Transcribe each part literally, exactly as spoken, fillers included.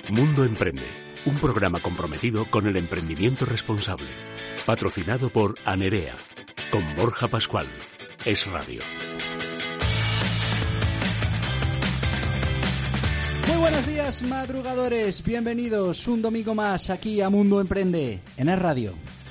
Mundo Emprende, un programa comprometido con el emprendimiento responsable. Patrocinado por Anerea, con Borja Pascual. Es Radio. Muy buenos días, madrugadores. Bienvenidos un domingo más aquí a Mundo Emprende, en Es Radio.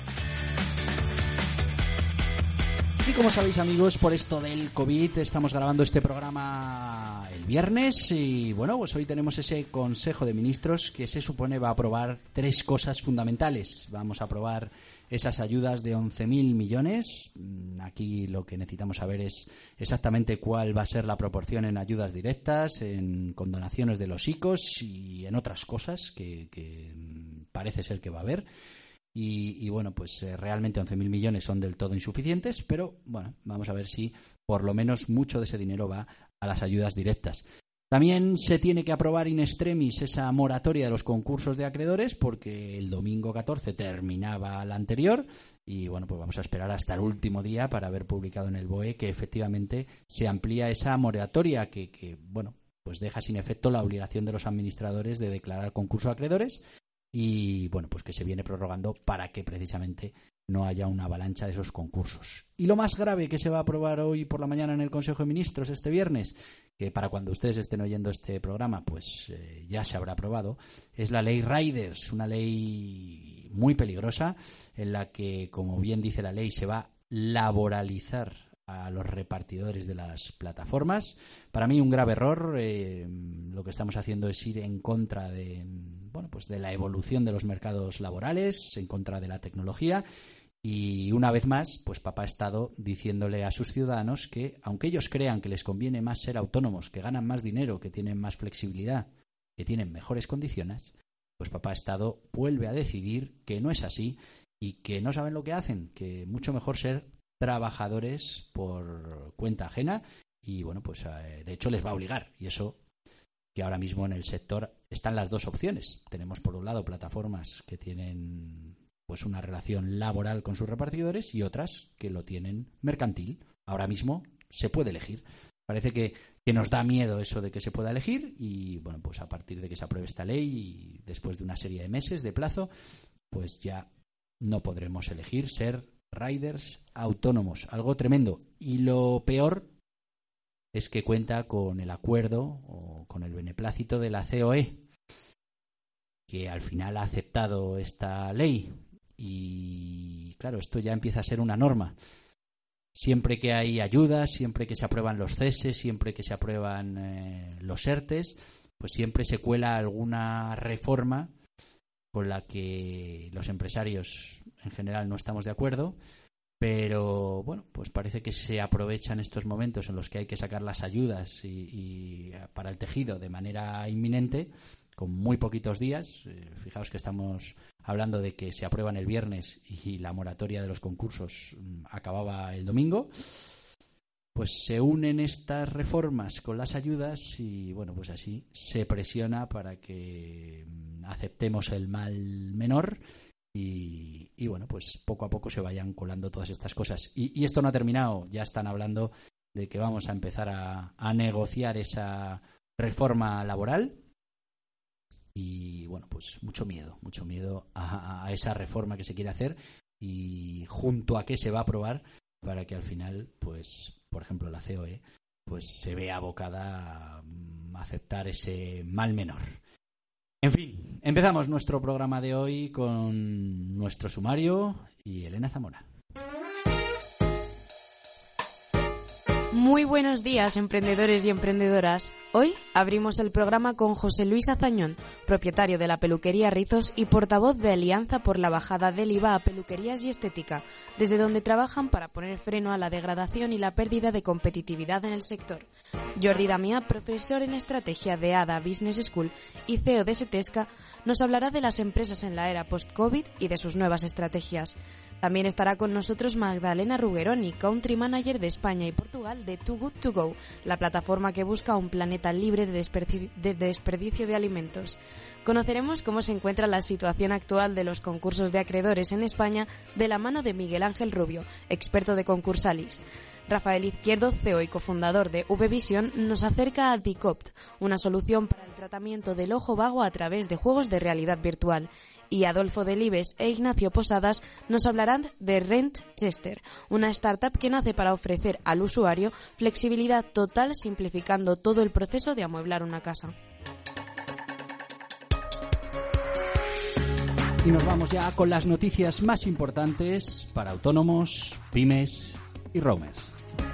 Y como sabéis, amigos, por esto del COVID estamos grabando este programa el viernes y bueno, pues hoy tenemos ese Consejo de Ministros que se supone va a aprobar tres cosas fundamentales. Vamos a aprobar esas ayudas de once mil millones. Aquí lo que necesitamos saber es exactamente cuál va a ser la proporción en ayudas directas, en condonaciones de los I C Os y en otras cosas que, que parece ser que va a haber. Y, y bueno, pues eh, realmente once mil millones son del todo insuficientes, pero bueno, vamos a ver si por lo menos mucho de ese dinero va a las ayudas directas. También se tiene que aprobar in extremis esa moratoria de los concursos de acreedores porque el domingo catorce terminaba la anterior y bueno, pues vamos a esperar hasta el último día para haber publicado en el B O E que efectivamente se amplía esa moratoria que, que bueno, pues deja sin efecto la obligación de los administradores de declarar concurso de acreedores. Y bueno, pues que se viene prorrogando para que precisamente no haya una avalancha de esos concursos. Y lo más grave que se va a aprobar hoy por la mañana en el Consejo de Ministros este viernes, que para cuando ustedes estén oyendo este programa pues eh, ya se habrá aprobado, es la ley Riders, una ley muy peligrosa en la que, como bien dice la ley, se va a laboralizar a los repartidores de las plataformas. Para mí un grave error. Eh, lo que estamos haciendo es ir en contra de, bueno, pues de la evolución de los mercados laborales, en contra de la tecnología. Y una vez más, pues papá ha estado diciéndole a sus ciudadanos que, aunque ellos crean que les conviene más ser autónomos, que ganan más dinero, que tienen más flexibilidad, que tienen mejores condiciones, pues papá ha estado, vuelve a decidir que no es así y que no saben lo que hacen, que mucho mejor ser trabajadores por cuenta ajena y bueno, pues eh, de hecho les va a obligar, y eso que ahora mismo en el sector están las dos opciones. Tenemos por un lado plataformas que tienen pues una relación laboral con sus repartidores y otras que lo tienen mercantil. Ahora mismo se puede elegir. Parece que, que nos da miedo eso de que se pueda elegir y bueno, pues a partir de que se apruebe esta ley y después de una serie de meses de plazo, pues ya no podremos elegir ser riders autónomos, algo tremendo. Y lo peor es que cuenta con el acuerdo o con el beneplácito de la C O E, que al final ha aceptado esta ley. Y claro, esto ya empieza a ser una norma. Siempre que hay ayudas, siempre que se aprueban los ceses, siempre que se aprueban eh, los ERTES, pues siempre se cuela alguna reforma con la que los empresarios en general no estamos de acuerdo, pero bueno, pues parece que se aprovechan estos momentos en los que hay que sacar las ayudas y, y para el tejido de manera inminente, con muy poquitos días. Eh, fijaos que estamos hablando de que se aprueban el viernes y la moratoria de los concursos mm, acababa el domingo. Pues se unen estas reformas con las ayudas y bueno, pues así se presiona para que aceptemos el mal menor y, y bueno, pues poco a poco se vayan colando todas estas cosas. Y, y esto no ha terminado, ya están hablando de que vamos a empezar a, a negociar esa reforma laboral y bueno, pues mucho miedo, mucho miedo a, a esa reforma que se quiere hacer y junto a qué se va a aprobar para que al final, pues por ejemplo la C O E, pues se vea abocada a aceptar ese mal menor. En fin, empezamos nuestro programa de hoy con nuestro sumario y Elena Zamora. Muy buenos días, emprendedores y emprendedoras. Hoy abrimos el programa con José Luis Azañón, propietario de la peluquería Rizos y portavoz de Alianza por la bajada del I V A a peluquerías y estética, desde donde trabajan para poner freno a la degradación y la pérdida de competitividad en el sector. Jordi Damià, profesor en estrategia de A D A Business School y C E O de Setesca, nos hablará de las empresas en la era post-COVID y de sus nuevas estrategias. También estará con nosotros Magdalena Rugeroni, Country Manager de España y Portugal de Too Good To Go, la plataforma que busca un planeta libre de desperdicio de, desperdicio de alimentos. Conoceremos cómo se encuentra la situación actual de los concursos de acreedores en España de la mano de Miguel Ángel Rubio, experto de Concursalis. Rafael Izquierdo, C E O y cofundador de V-Vision, nos acerca a Dicopt, una solución para el tratamiento del ojo vago a través de juegos de realidad virtual. Y Adolfo Delibes e Ignacio Posadas nos hablarán de Rentchester, una startup que nace para ofrecer al usuario flexibilidad total simplificando todo el proceso de amueblar una casa. Y nos vamos ya con las noticias más importantes para autónomos, pymes y roamers.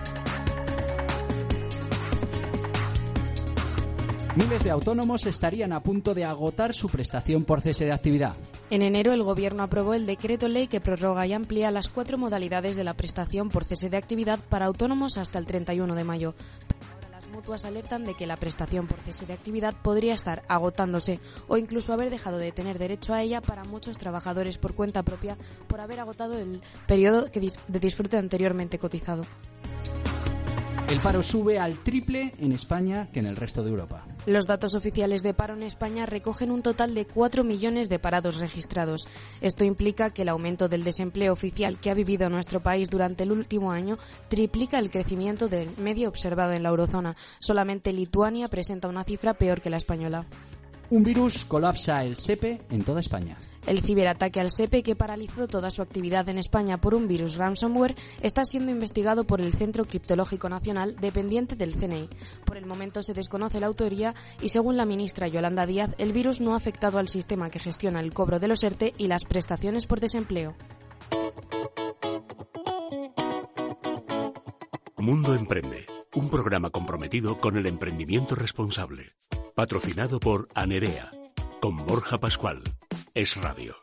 Miles de autónomos estarían a punto de agotar su prestación por cese de actividad. En enero, el Gobierno aprobó el decreto ley que prorroga y amplía las cuatro modalidades de la prestación por cese de actividad para autónomos hasta el treinta y uno de mayo. Pero ahora las mutuas alertan de que la prestación por cese de actividad podría estar agotándose o incluso haber dejado de tener derecho a ella para muchos trabajadores por cuenta propia por haber agotado el periodo de disfrute anteriormente cotizado. El paro sube al triple en España que en el resto de Europa. Los datos oficiales de paro en España recogen un total de cuatro millones de parados registrados. Esto implica que el aumento del desempleo oficial que ha vivido nuestro país durante el último año triplica el crecimiento del medio observado en la eurozona. Solamente Lituania presenta una cifra peor que la española. Un virus colapsa el SEPE en toda España. El ciberataque al SEPE, que paralizó toda su actividad en España por un virus ransomware, está siendo investigado por el Centro Criptológico Nacional, dependiente del C N I. Por el momento se desconoce la autoría y, según la ministra Yolanda Díaz, el virus no ha afectado al sistema que gestiona el cobro de los ERTE y las prestaciones por desempleo. Mundo Emprende, un programa comprometido con el emprendimiento responsable. Patrocinado por Anerea, con Borja Pascual. Es Radio.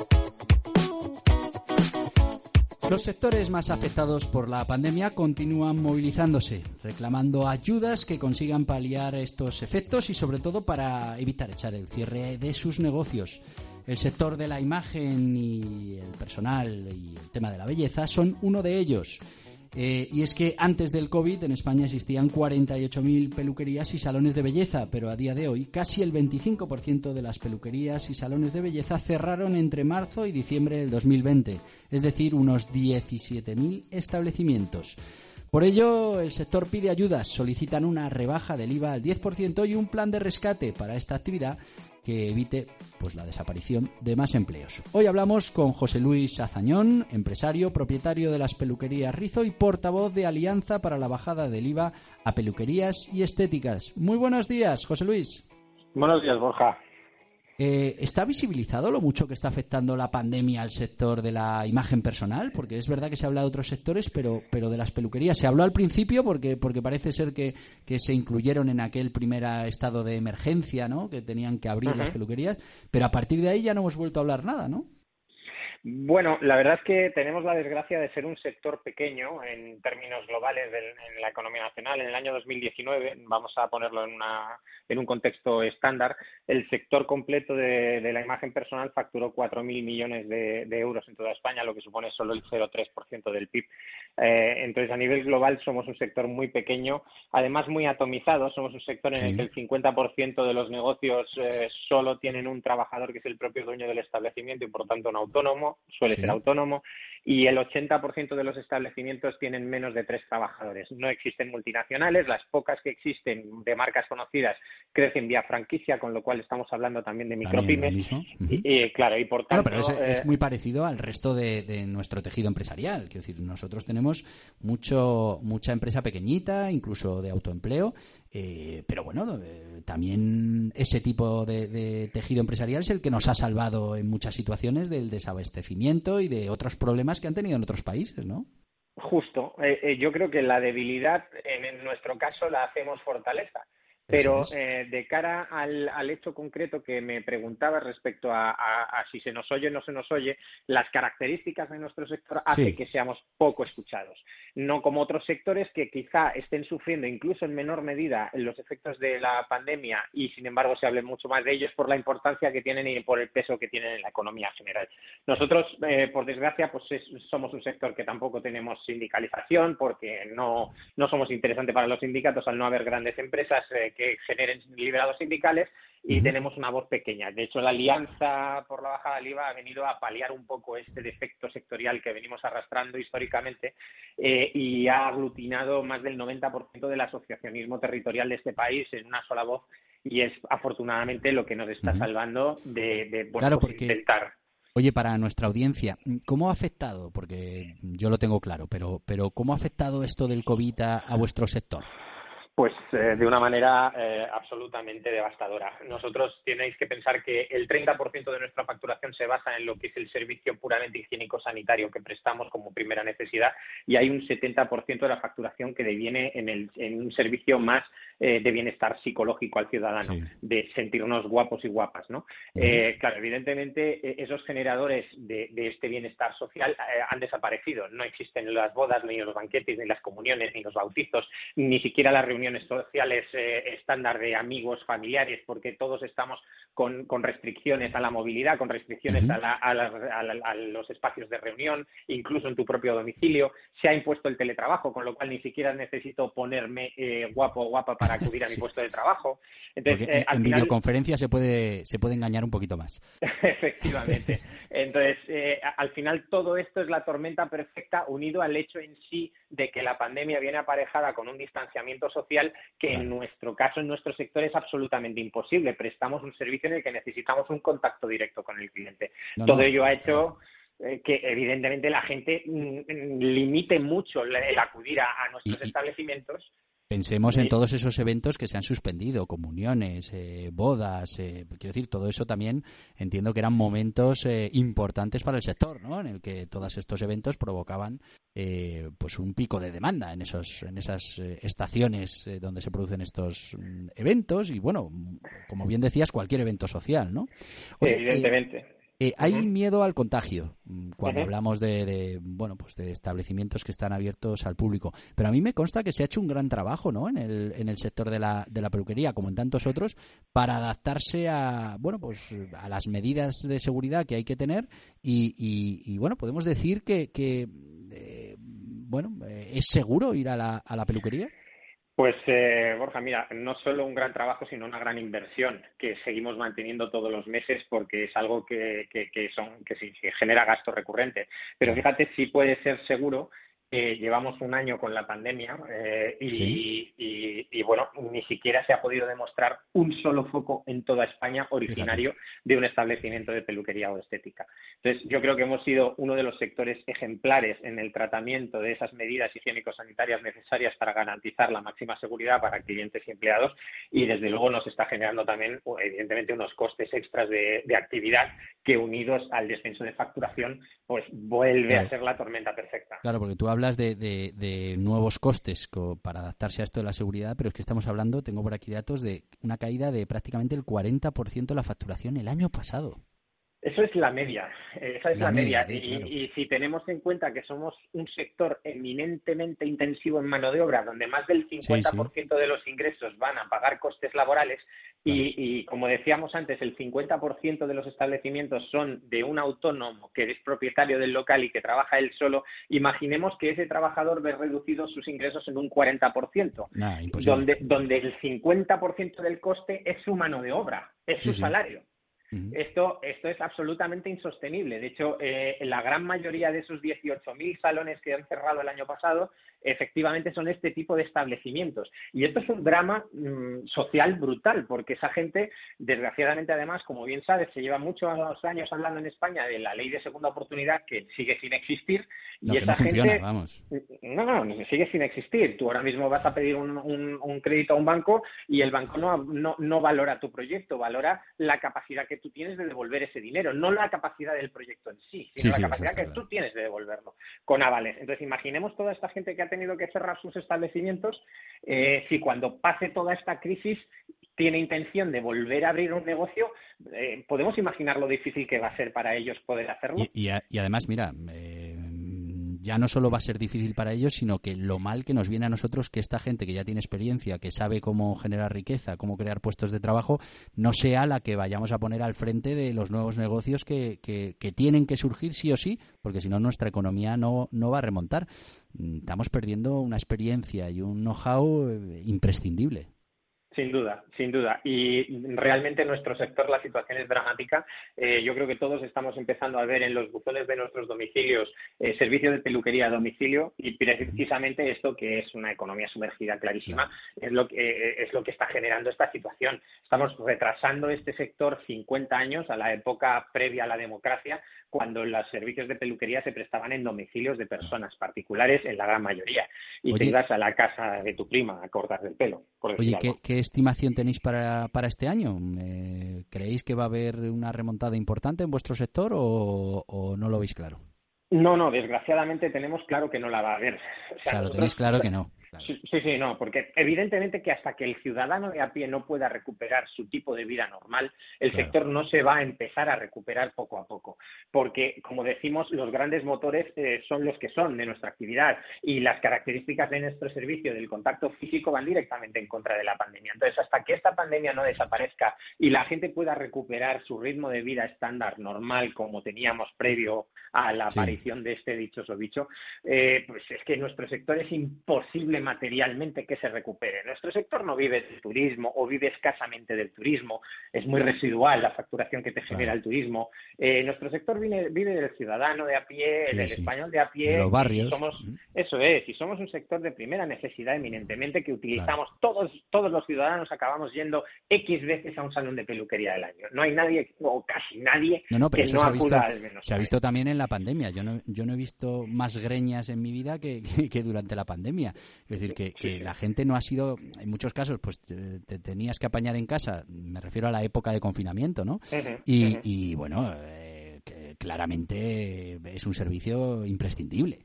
Los sectores más afectados por la pandemia continúan movilizándose, reclamando ayudas que consigan paliar estos efectos y sobre todo para evitar echar el cierre de sus negocios. El sector de la imagen y el personal y el tema de la belleza son uno de ellos. Eh, y es que antes del COVID en España existían cuarenta y ocho mil peluquerías y salones de belleza, pero a día de hoy casi el veinticinco por ciento de las peluquerías y salones de belleza cerraron entre marzo y diciembre del dos mil veinte, es decir, unos diecisiete mil establecimientos. Por ello, el sector pide ayudas, solicitan una rebaja del I V A al diez por ciento y un plan de rescate para esta actividad que evite pues la desaparición de más empleos. Hoy hablamos con José Luis Azañón, empresario, propietario de las peluquerías Rizo y portavoz de Alianza para la bajada del I V A a peluquerías y estéticas. Muy buenos días, José Luis. Buenos días, Borja. Eh, ¿Está visibilizado lo mucho que está afectando la pandemia al sector de la imagen personal? Porque es verdad que se habla de otros sectores, pero, pero de las peluquerías se habló al principio porque, porque parece ser que, que se incluyeron en aquel primer estado de emergencia, ¿no? Que tenían que abrir uh-huh. las peluquerías, pero a partir de ahí ya no hemos vuelto a hablar nada, ¿no? Bueno, la verdad es que tenemos la desgracia de ser un sector pequeño en términos globales del, en la economía nacional. En el año dos mil diecinueve, vamos a ponerlo en, una, en un contexto estándar, el sector completo de, de la imagen personal facturó cuatro mil millones de, de euros en toda España, lo que supone solo el cero coma tres por ciento del P I B. Eh, entonces, a nivel global somos un sector muy pequeño, además muy atomizado. Somos un sector en sí. el que el cincuenta por ciento de los negocios eh, solo tienen un trabajador que es el propio dueño del establecimiento y, por tanto, un autónomo. Suele sí. ser autónomo, y el ochenta por ciento de los establecimientos tienen menos de tres trabajadores. No existen multinacionales, las pocas que existen de marcas conocidas crecen vía franquicia, con lo cual estamos hablando también de micropymes. También uh-huh. y, y, claro, y por tanto... Bueno, pero es, eh... es muy parecido al resto de, de nuestro tejido empresarial. Quiero decir, nosotros tenemos mucho mucha empresa pequeñita, incluso de autoempleo, eh, pero bueno, eh, también ese tipo de, de tejido empresarial es el que nos ha salvado en muchas situaciones del desabastecimiento y de otros problemas que han tenido en otros países, ¿no? Justo. Eh, eh, yo creo que la debilidad, en, en nuestro caso, la hacemos fortaleza. Pero eh, de cara al, al hecho concreto que me preguntaba respecto a, a, a si se nos oye o no se nos oye, las características de nuestro sector hacen sí. que seamos poco escuchados. No como otros sectores que quizá estén sufriendo, incluso en menor medida, los efectos de la pandemia y, sin embargo, se hable mucho más de ellos por la importancia que tienen y por el peso que tienen en la economía general. Nosotros, eh, por desgracia, pues es, somos un sector que tampoco tenemos sindicalización porque no, no somos interesantes para los sindicatos al no haber grandes empresas eh, que generen liberados sindicales y uh-huh. tenemos una voz pequeña. De hecho, la Alianza por la bajada del I V A ha venido a paliar un poco este defecto sectorial que venimos arrastrando históricamente eh, y ha aglutinado más del noventa por ciento del asociacionismo territorial de este país en una sola voz, y es afortunadamente lo que nos está uh-huh. salvando de, de bueno, claro, pues, porque... intentar. Oye, para nuestra audiencia, ¿cómo ha afectado? Porque yo lo tengo claro, pero pero ¿cómo ha afectado esto del COVID a, a vuestro sector? Pues eh, de una manera eh, absolutamente devastadora. Nosotros tenéis que pensar que el treinta por ciento de nuestra facturación se basa en lo que es el servicio puramente higiénico-sanitario que prestamos como primera necesidad, y hay un setenta por ciento de la facturación que deviene en, el, en un servicio más eh, de bienestar psicológico al ciudadano, sí. de sentirnos guapos y guapas, ¿no? Uh-huh. Eh, claro, evidentemente eh, esos generadores de, de este bienestar social eh, han desaparecido. No existen las bodas, ni los banquetes, ni las comuniones, ni los bautizos, ni siquiera las reuniones sociales eh, estándar de amigos, familiares, porque todos estamos con, con restricciones a la movilidad, con restricciones uh-huh. a, la, a, la, a, la, a los espacios de reunión, incluso en tu propio domicilio. Se ha impuesto el teletrabajo, con lo cual ni siquiera necesito ponerme eh, guapo o guapa para acudir a mi sí. puesto de trabajo. Entonces, eh, al en final... videoconferencia se puede se puede engañar un poquito más. Efectivamente. Entonces, eh, al final todo esto es la tormenta perfecta, unido al hecho en sí de que la pandemia viene aparejada con un distanciamiento social que claro. en nuestro caso, en nuestro sector, es absolutamente imposible. Prestamos un servicio en el que necesitamos un contacto directo con el cliente. No, todo no, ello ha hecho eh, que evidentemente la gente mm, limite mucho el, el acudir a, a nuestros y, establecimientos. Pensemos en todos esos eventos que se han suspendido, comuniones, eh, bodas, eh, quiero decir, todo eso también entiendo que eran momentos eh, importantes para el sector, ¿no? En el que todos estos eventos provocaban eh, pues un pico de demanda en esos en esas eh, estaciones eh, donde se producen estos mm, eventos y, bueno, como bien decías, cualquier evento social, ¿no? Oye, evidentemente. Eh, Eh, hay uh-huh. miedo al contagio cuando uh-huh. hablamos de, de bueno pues de establecimientos que están abiertos al público, pero a mí me consta que se ha hecho un gran trabajo, ¿no? en el en el sector de la de la peluquería, como en tantos otros, para adaptarse a bueno pues a las medidas de seguridad que hay que tener y, y, y bueno, podemos decir que, que eh, bueno eh, es seguro ir a la a la peluquería. Pues, eh, Borja, mira, no solo un gran trabajo, sino una gran inversión que seguimos manteniendo todos los meses porque es algo que, que, que, son, que sí, que genera gasto recurrente. Pero fíjate, sí puede ser seguro. Eh, llevamos un año con la pandemia eh, y, ¿sí? y, y, bueno, ni siquiera se ha podido demostrar un solo foco en toda España originario de un establecimiento de peluquería o estética. Entonces, yo creo que hemos sido uno de los sectores ejemplares en el tratamiento de esas medidas higiénico-sanitarias necesarias para garantizar la máxima seguridad para clientes y empleados, y desde luego nos está generando también, evidentemente, unos costes extras de, de actividad que, unidos al descenso de facturación, pues vuelve claro. a ser la tormenta perfecta. Claro, porque tú hablas Hablas de, de, de nuevos costes co- para adaptarse a esto de la seguridad, pero es que estamos hablando, tengo por aquí datos, de una caída de prácticamente el cuarenta por ciento de la facturación el año pasado. Eso es la media, esa es la, la media. media. Sí, y, claro. y si tenemos en cuenta que somos un sector eminentemente intensivo en mano de obra, donde más del cincuenta por ciento sí, sí. de los ingresos van a pagar costes laborales, claro. y, y como decíamos antes, el cincuenta por ciento de los establecimientos son de un autónomo que es propietario del local y que trabaja él solo, imaginemos que ese trabajador ve reducidos sus ingresos en un cuarenta por ciento, nah, donde, donde el cincuenta por ciento del coste es su mano de obra, es sí, su sí. salario. Esto, esto es absolutamente insostenible. De hecho, eh, la gran mayoría de esos dieciocho mil salones que han cerrado el año pasado, efectivamente son este tipo de establecimientos. Y esto es un drama mmm, social brutal, porque esa gente, desgraciadamente, además, como bien sabes, se lleva muchos años hablando en España de la ley de segunda oportunidad, que sigue sin existir. No, y esa no funciona, gente, vamos. No, no, sigue sin existir. Tú ahora mismo vas a pedir un, un, un crédito a un banco y el banco no, no, no valora tu proyecto, valora la capacidad que tú tienes de devolver ese dinero, no la capacidad del proyecto en sí, sino sí, la sí, capacidad que tú tienes de devolverlo con avales. Entonces, imaginemos toda esta gente que ha tenido que cerrar sus establecimientos, eh, si cuando pase toda esta crisis tiene intención de volver a abrir un negocio, eh, podemos imaginar lo difícil que va a ser para ellos poder hacerlo. Y, y, a, y además, mira, eh, ya no solo va a ser difícil para ellos, sino que lo mal que nos viene a nosotros que esta gente que ya tiene experiencia, que sabe cómo generar riqueza, cómo crear puestos de trabajo, no sea la que vayamos a poner al frente de los nuevos negocios que, que, que tienen que surgir sí o sí, porque si no nuestra economía no, no va a remontar. Estamos perdiendo una experiencia y un know-how imprescindible. Sí, Sin duda, sin duda. Y realmente en nuestro sector la situación es dramática. Eh, yo creo que todos estamos empezando a ver en los buzones de nuestros domicilios eh, servicios de peluquería a domicilio y precisamente esto, que es una economía sumergida clarísima, es lo que, eh, es lo que está generando esta situación. Estamos retrasando este sector cincuenta años a la época previa a la democracia, cuando los servicios de peluquería se prestaban en domicilios de personas particulares en la gran mayoría. Y Oye, te ibas a la casa de tu prima a cortar el pelo, por decir Oye, ¿qué, algo. ¿qué estimación tenéis para, para este año? Eh, ¿Creéis que va a haber una remontada importante en vuestro sector o, o no lo veis claro? No, no, desgraciadamente tenemos claro que no la va a haber. O sea, O sea, lo nosotros, tenéis claro o sea, que no. Claro. Sí, sí, sí, no, porque evidentemente que hasta que el ciudadano de a pie no pueda recuperar su tipo de vida normal, el Claro. sector no se va a empezar a recuperar poco a poco, porque, como decimos, los grandes motores eh, son los que son de nuestra actividad y las características de nuestro servicio del contacto físico van directamente en contra de la pandemia. Entonces, hasta que esta pandemia no desaparezca y la gente pueda recuperar su ritmo de vida estándar normal como teníamos previo a la Sí. aparición de este dichoso bicho, eh, pues es que nuestro sector es imposible materialmente que se recupere. Nuestro sector no vive del turismo o vive escasamente del turismo, es muy residual la facturación que te genera Claro. el turismo. Eh, nuestro sector vive, vive del ciudadano de a pie, Sí, del sí. español de a pie. De los y barrios. somos, Ujú. eso es, y somos un sector de primera necesidad eminentemente que utilizamos todos, todos los ciudadanos acabamos yendo X veces a un salón de peluquería del año. No hay nadie, o casi nadie, No, no, pero que eso no se ha visto, acuda al menos. se ha una visto vez. también en la pandemia. Yo no, yo no he visto más greñas en mi vida que, que, que durante la pandemia. Es decir, que, que Sí, sí. la gente no ha sido, en muchos casos, pues te, te tenías que apañar en casa. Me refiero a la época de confinamiento, ¿no? Ujú, Y, ujú. y bueno, eh, que claramente es un servicio imprescindible.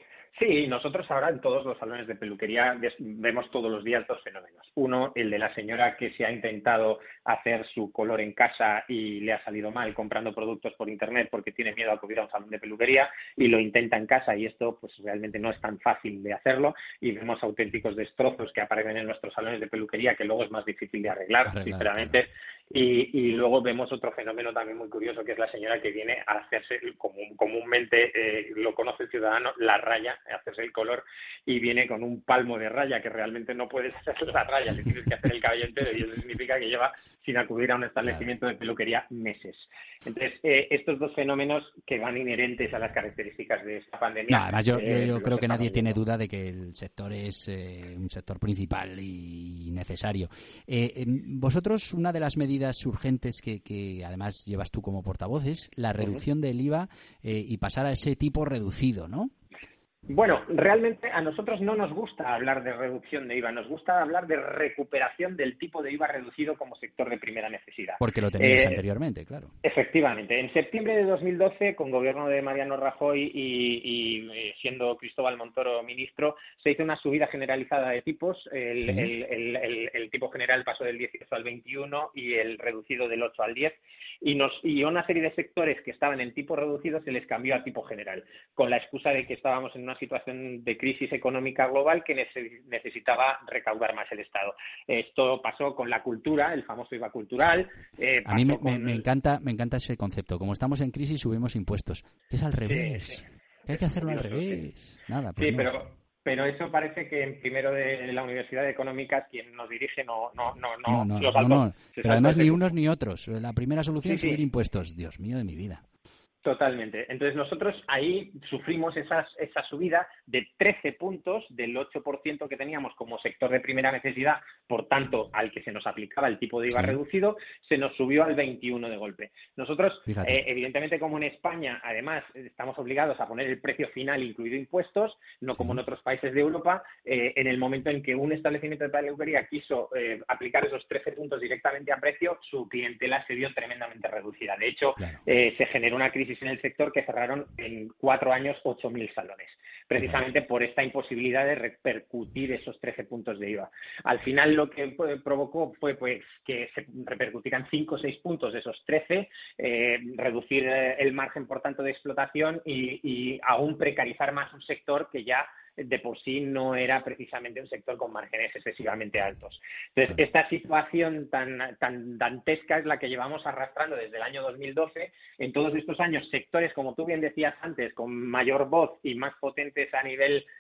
Sí, nosotros ahora en todos los salones de peluquería ves- vemos todos los días dos fenómenos. Uno, el de la señora que se ha intentado hacer su color en casa y le ha salido mal comprando productos por internet porque tiene miedo a acudir a un salón de peluquería y lo intenta en casa y esto pues realmente no es tan fácil de hacerlo y vemos auténticos destrozos que aparecen en nuestros salones de peluquería que luego es más difícil de arreglar, Arreglar, sinceramente. Y, y luego vemos otro fenómeno también muy curioso, que es la señora que viene a hacerse, como comúnmente eh, lo conoce el ciudadano, la raya, a hacerse el color, y viene con un palmo de raya, que realmente no puedes hacer la raya, le tienes que hacer el cabello entero, y eso significa que lleva sin acudir a un establecimiento de peluquería meses. Entonces, eh, estos dos fenómenos que van inherentes a las características de esta pandemia... No, además, yo, yo- eh, yo los creo que nadie estamos tiene viendo. duda de que el sector es eh, un sector principal y necesario. Eh, em, vosotros, una de las medidas urgentes que, que además llevas tú como portavoz es la reducción del I V A eh, y pasar a ese tipo reducido, ¿no? Bueno, realmente a nosotros no nos gusta hablar de reducción de I V A, nos gusta hablar de recuperación del tipo de I V A reducido como sector de primera necesidad. Porque lo teníais Eh, anteriormente, claro. Efectivamente. En septiembre de dos mil doce, con gobierno de Mariano Rajoy y, y, eh, siendo Cristóbal Montoro ministro, se hizo una subida generalizada de tipos. El, Sí. el, el, el, el tipo general pasó del dieciocho al veintiuno y el reducido del ocho al diez. Y, nos, y a una serie de sectores que estaban en tipo reducido se les cambió a tipo general, con la excusa de que estábamos en una situación de crisis económica global que nece- necesitaba recaudar más el Estado. Esto pasó con la cultura, el famoso I V A cultural. Eh, A mí me, pasó me- con- me encanta me encanta ese concepto. Como estamos en crisis, subimos impuestos. Es al revés. sí. Que hay que Es hacerlo al curioso, sí. revés. Nada, pues Sí, no. pero, pero eso parece que en primero de la Universidad de Económicas quien nos dirige no, no, no, no, No, no, lo no, saltó. no. Se Pero saltó además ese ni punto. unos ni otros. La primera solución es Sí, sí. subir impuestos. Dios mío de mi vida. Totalmente. Entonces nosotros ahí sufrimos esas, esa subida de trece puntos del ocho por ciento que teníamos como sector de primera necesidad, por tanto, al que se nos aplicaba el tipo de I V A Sí. reducido, se nos subió al veintiuno de golpe. Nosotros, Fíjate. eh, evidentemente, como en España, además, estamos obligados a poner el precio final incluido impuestos, no Sí. como en otros países de Europa, eh, en el momento en que un establecimiento de peluquería quiso eh, aplicar esos trece puntos directamente a precio, su clientela se vio tremendamente reducida. De hecho, Claro. eh, se generó una crisis en el sector que cerraron en cuatro años ocho mil salones, precisamente por esta imposibilidad de repercutir esos trece puntos de I V A. Al final lo que pues, provocó fue pues que se repercutieran cinco o seis puntos de esos trece, eh, reducir eh, el margen por tanto de explotación y, y aún precarizar más un sector que ya de por sí no era precisamente un sector con márgenes excesivamente altos. Entonces, Claro. esta situación tan, tan dantesca es la que llevamos arrastrando desde el año dos mil doce. En todos estos años, sectores, como tú bien decías antes, con mayor voz y más potentes a nivel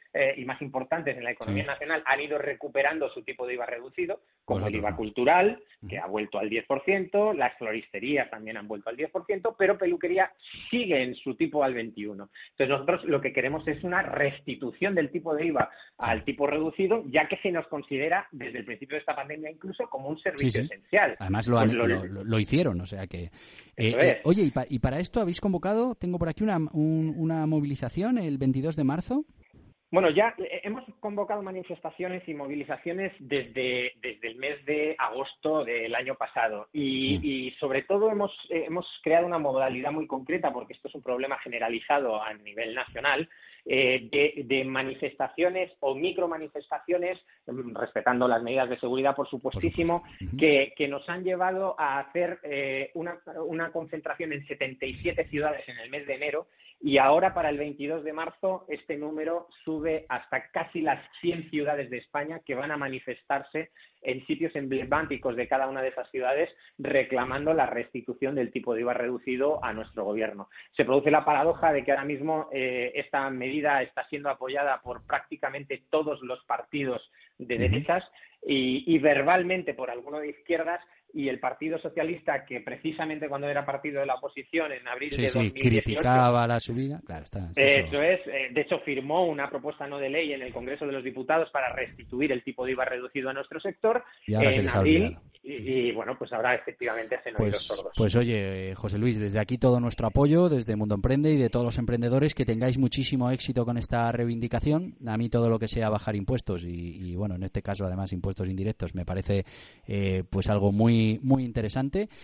eh, y más importantes en la economía sí. nacional han ido recuperando su tipo de I V A reducido, como Vosotros el I V A no. cultural, que Uh-huh. ha vuelto al diez por ciento, las floristerías también han vuelto al diez por ciento, pero peluquería sigue en su tipo al veintiuno por ciento. Entonces nosotros lo que queremos es una restitución del tipo de I V A al tipo reducido, ya que se nos considera desde el principio de esta pandemia incluso como un servicio Sí, sí. esencial. Además lo, Pues han- lo- lo, lo- lo hicieron, o sea que... eh, Eso eh, es. oye, y, pa- y para esto habéis convocado, tengo por aquí una, un- una movilización el veintidós de marzo. Bueno, ya eh, hemos convocado manifestaciones y movilizaciones desde, desde el mes de agosto del año pasado y, Sí. y sobre todo hemos, eh, hemos creado una modalidad muy concreta, porque esto es un problema generalizado a nivel nacional, eh, de, de manifestaciones o micromanifestaciones, mm, respetando las medidas de seguridad, por supuestísimo, Por supuesto. Ujú. que, que nos han llevado a hacer eh, una, una concentración en setenta y siete ciudades en el mes de enero. Y ahora, para el veintidós de marzo, este número sube hasta casi las cien ciudades de España que van a manifestarse en sitios emblemáticos de cada una de esas ciudades reclamando la restitución del tipo de I V A reducido a nuestro gobierno. Se produce la paradoja de que ahora mismo eh, esta medida está siendo apoyada por prácticamente todos los partidos de Uh-huh. derechas y, y verbalmente por alguno de izquierdas, y el Partido Socialista, que precisamente cuando era partido de la oposición en abril Sí, de sí, dos mil dieciocho, criticaba la subida. Claro, está. sí, eso- eso es, eh, de hecho firmó una propuesta no de ley en el Congreso de los Diputados para restituir el tipo de I V A reducido a nuestro sector Y ahora se en les ha abril olvidado. y, y, bueno, pues ahora efectivamente hacen oídos Pues, sordos. pues oye, José Luis, desde aquí todo nuestro apoyo, desde Mundo Emprende y de todos los emprendedores, que tengáis muchísimo éxito con esta reivindicación. A mí todo lo que sea bajar impuestos y, y bueno, en este caso además impuestos indirectos me parece eh, pues algo muy muy interesante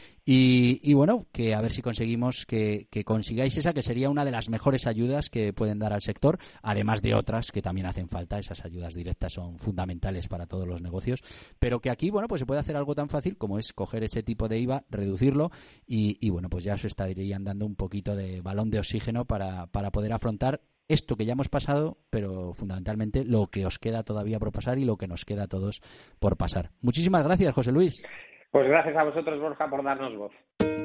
y, y bueno, que a ver si conseguimos que, que consigáis esa, que sería una de las mejores ayudas que pueden dar al sector, además de otras que también hacen falta. Esas ayudas directas son fundamentales para todos los negocios, pero que aquí, bueno, pues se puede hacer algo tan fácil como es coger ese tipo de I V A, reducirlo y, y bueno, pues ya os estarían dando un poquito de balón de oxígeno para, para poder afrontar esto que ya hemos pasado, pero fundamentalmente lo que os queda todavía por pasar y lo que nos queda a todos por pasar. Muchísimas gracias, José Luis. Pues gracias a vosotros, Borja, por darnos voz.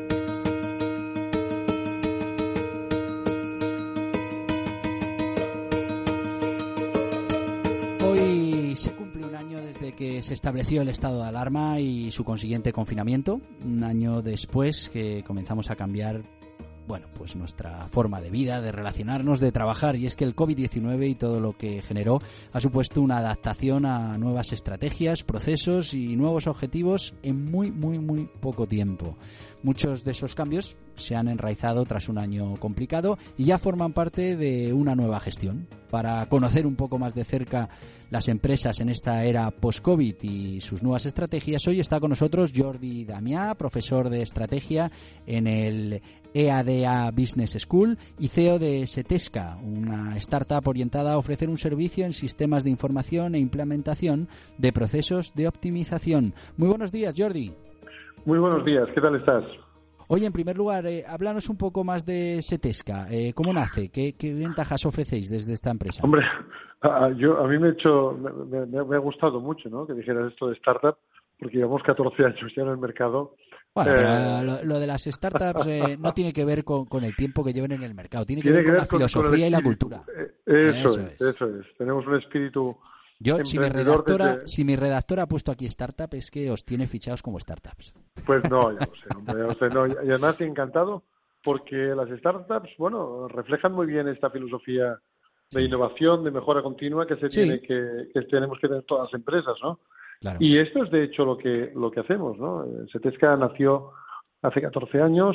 Hoy se cumple un año desde que se estableció el estado de alarma y su consiguiente confinamiento. Un año después que comenzamos a cambiar, bueno, pues nuestra forma de vida, de relacionarnos, de trabajar. Y es que el covid diecinueve y todo lo que generó ha supuesto una adaptación a nuevas estrategias, procesos y nuevos objetivos en muy, muy, muy poco tiempo. Muchos de esos cambios se han enraizado tras un año complicado y ya forman parte de una nueva gestión. Para conocer un poco más de cerca las empresas en esta era post-COVID y sus nuevas estrategias, hoy está con nosotros Jordi Damià, profesor de estrategia en el E A D A Business School y C E O de Setesca, una startup orientada a ofrecer un servicio en sistemas de información e implementación de procesos de optimización. Muy buenos días, Jordi. Muy buenos días, ¿qué tal estás? Oye, en primer lugar, eh, háblanos un poco más de Setesca. Eh, ¿Cómo nace? ¿Qué, ¿Qué ventajas ofrecéis desde esta empresa? Hombre, a, yo, a mí me, he hecho, me, me, me ha gustado mucho, ¿no?, que dijeras esto de startup, porque llevamos catorce años ya en el mercado. Bueno, eh, pero lo, lo de las startups eh, no tiene que ver con, con el tiempo que lleven en el mercado, tiene que tiene ver con que ver la con, filosofía con el y la espíritu. cultura. Eh, Eso, Eso es, es. eso es. Tenemos un espíritu Yo, si mi emprendedor redactora, desde- si mi redactora ha puesto aquí startup, es que os tiene fichados como startups. Pues no, ya lo sé, hombre, ya lo sé, no, y y además encantado porque las startups, bueno, reflejan muy bien esta filosofía de Sí. innovación, de mejora continua que se Sí. tiene que, que tenemos que tener todas las empresas, ¿no? Claro. Y esto es de hecho lo que lo que hacemos, ¿no? Setesca nació hace catorce años,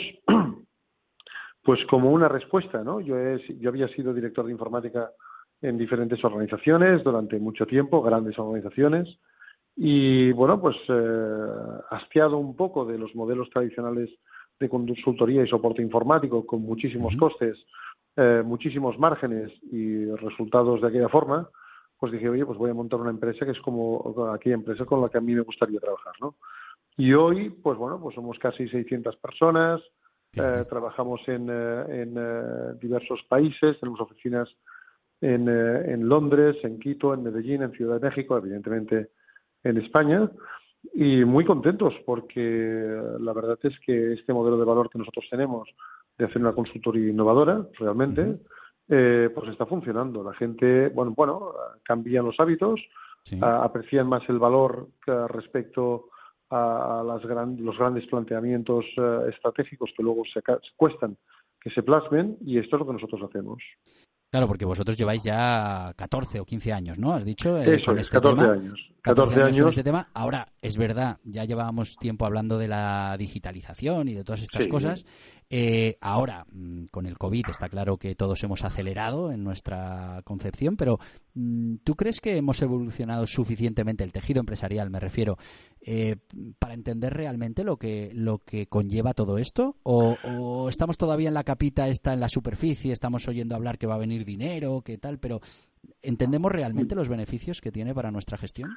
pues como una respuesta, ¿no? Yo he, yo había sido director de informática en diferentes organizaciones durante mucho tiempo, grandes organizaciones, y bueno, pues eh, hastiado un poco de los modelos tradicionales de consultoría y soporte informático con muchísimos Ujú. costes, eh, muchísimos márgenes y resultados de aquella forma, pues dije, oye, pues voy a montar una empresa que es como aquella empresa con la que a mí me gustaría trabajar, ¿no? Y hoy, pues bueno, pues somos casi seiscientas personas, Fíjate. eh, trabajamos en, eh, en eh, diversos países, tenemos oficinas en, eh, en Londres, en Quito, en Medellín, en Ciudad de México, evidentemente en España, y muy contentos porque la verdad es que este modelo de valor que nosotros tenemos de hacer una consultoría innovadora, realmente, Ujú. eh, pues está funcionando. La gente, bueno, bueno, cambian los hábitos, sí. a, aprecian más el valor que respecto a, a las gran, los grandes planteamientos uh, estratégicos que luego se, se cuestan que se plasmen, y esto es lo que nosotros hacemos. Claro, porque vosotros lleváis ya catorce o quince años, ¿no? Has dicho. Eh, Eso con es, este catorce tema. años. catorce, catorce años con años. este tema. Ahora, es verdad, ya llevábamos tiempo hablando de la digitalización y de todas estas sí. cosas. Eh, ahora, con el COVID, está claro que todos hemos acelerado en nuestra concepción, pero ¿tú crees que hemos evolucionado suficientemente, el tejido empresarial, me refiero, eh, para entender realmente lo que lo que conlleva todo esto? ¿O, o estamos todavía en la capita, está en la superficie, estamos oyendo hablar que va a venir dinero, que tal, pero ¿entendemos realmente los beneficios que tiene para nuestra gestión?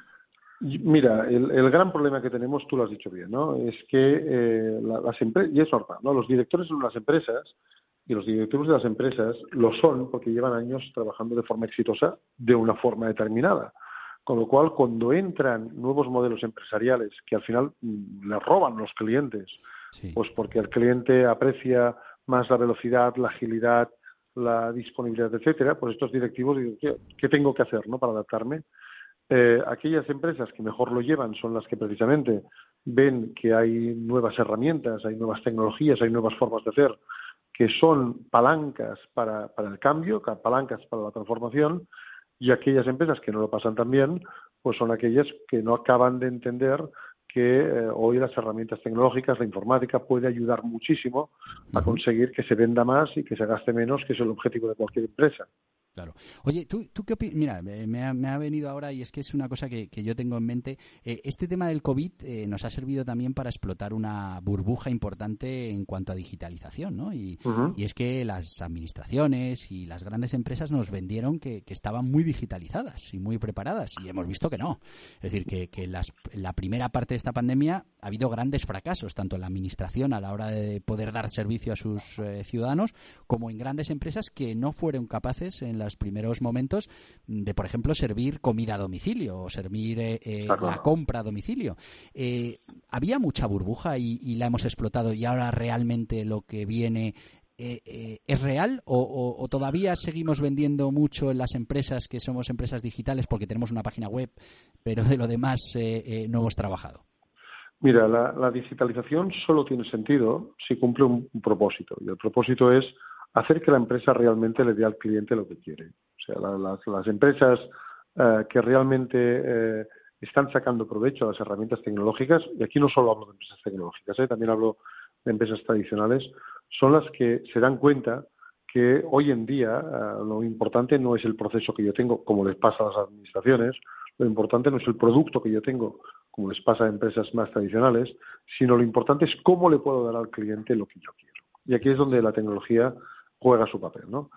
Mira, el, el gran problema que tenemos, tú lo has dicho bien, ¿no? Es que eh, la, las empresas, y es normal, ¿no? Los directores de las empresas y los directivos de las empresas lo son porque llevan años trabajando de forma exitosa de una forma determinada. Con lo cual, cuando entran nuevos modelos empresariales que al final mmm, les roban los clientes, sí. pues porque el cliente aprecia más la velocidad, la agilidad, la disponibilidad, etcétera, pues estos directivos dicen, ¿qué, qué tengo que hacer, no, para adaptarme? Eh, aquellas empresas que mejor lo llevan son las que precisamente ven que hay nuevas herramientas, hay nuevas tecnologías, hay nuevas formas de hacer que son palancas para, para el cambio, palancas para la transformación, y aquellas empresas que no lo pasan tan bien, pues son aquellas que no acaban de entender que eh, hoy las herramientas tecnológicas, la informática, puede ayudar muchísimo a conseguir que se venda más y que se gaste menos, que es el objetivo de cualquier empresa. Claro. Oye, ¿tú, tú qué opinas? Mira, me ha, me ha venido ahora y es que es una cosa que, que yo tengo en mente. Eh, este tema del COVID eh, nos ha servido también para explotar una burbuja importante en cuanto a digitalización, ¿no? Y, uh-huh. y es que las administraciones y las grandes empresas nos vendieron que, que estaban muy digitalizadas y muy preparadas, y hemos visto que no. Es decir, que, que las, la primera parte de esta pandemia ha habido grandes fracasos, tanto en la administración a la hora de poder dar servicio a sus eh, ciudadanos, como en grandes empresas que no fueron capaces en los primeros momentos de, por ejemplo, servir comida a domicilio o servir eh, eh, claro. la compra a domicilio. Eh, había mucha burbuja y, y la hemos explotado, y ahora realmente lo que viene eh, eh, es real, o, o, o todavía seguimos vendiendo mucho en las empresas que somos empresas digitales porque tenemos una página web, pero de lo demás eh, eh, no hemos trabajado. Mira, la, la digitalización solo tiene sentido si cumple un, un propósito, y el propósito es hacer que la empresa realmente le dé al cliente lo que quiere. O sea, la, las, las empresas eh, que realmente eh, están sacando provecho a las herramientas tecnológicas, y aquí no solo hablo de empresas tecnológicas, eh, también hablo de empresas tradicionales, son las que se dan cuenta que hoy en día eh, lo importante no es el proceso que yo tengo, como les pasa a las administraciones, lo importante no es el producto que yo tengo, como les pasa a empresas más tradicionales, sino lo importante es cómo le puedo dar al cliente lo que yo quiero. Y aquí es donde la tecnología juega su papel, ¿no?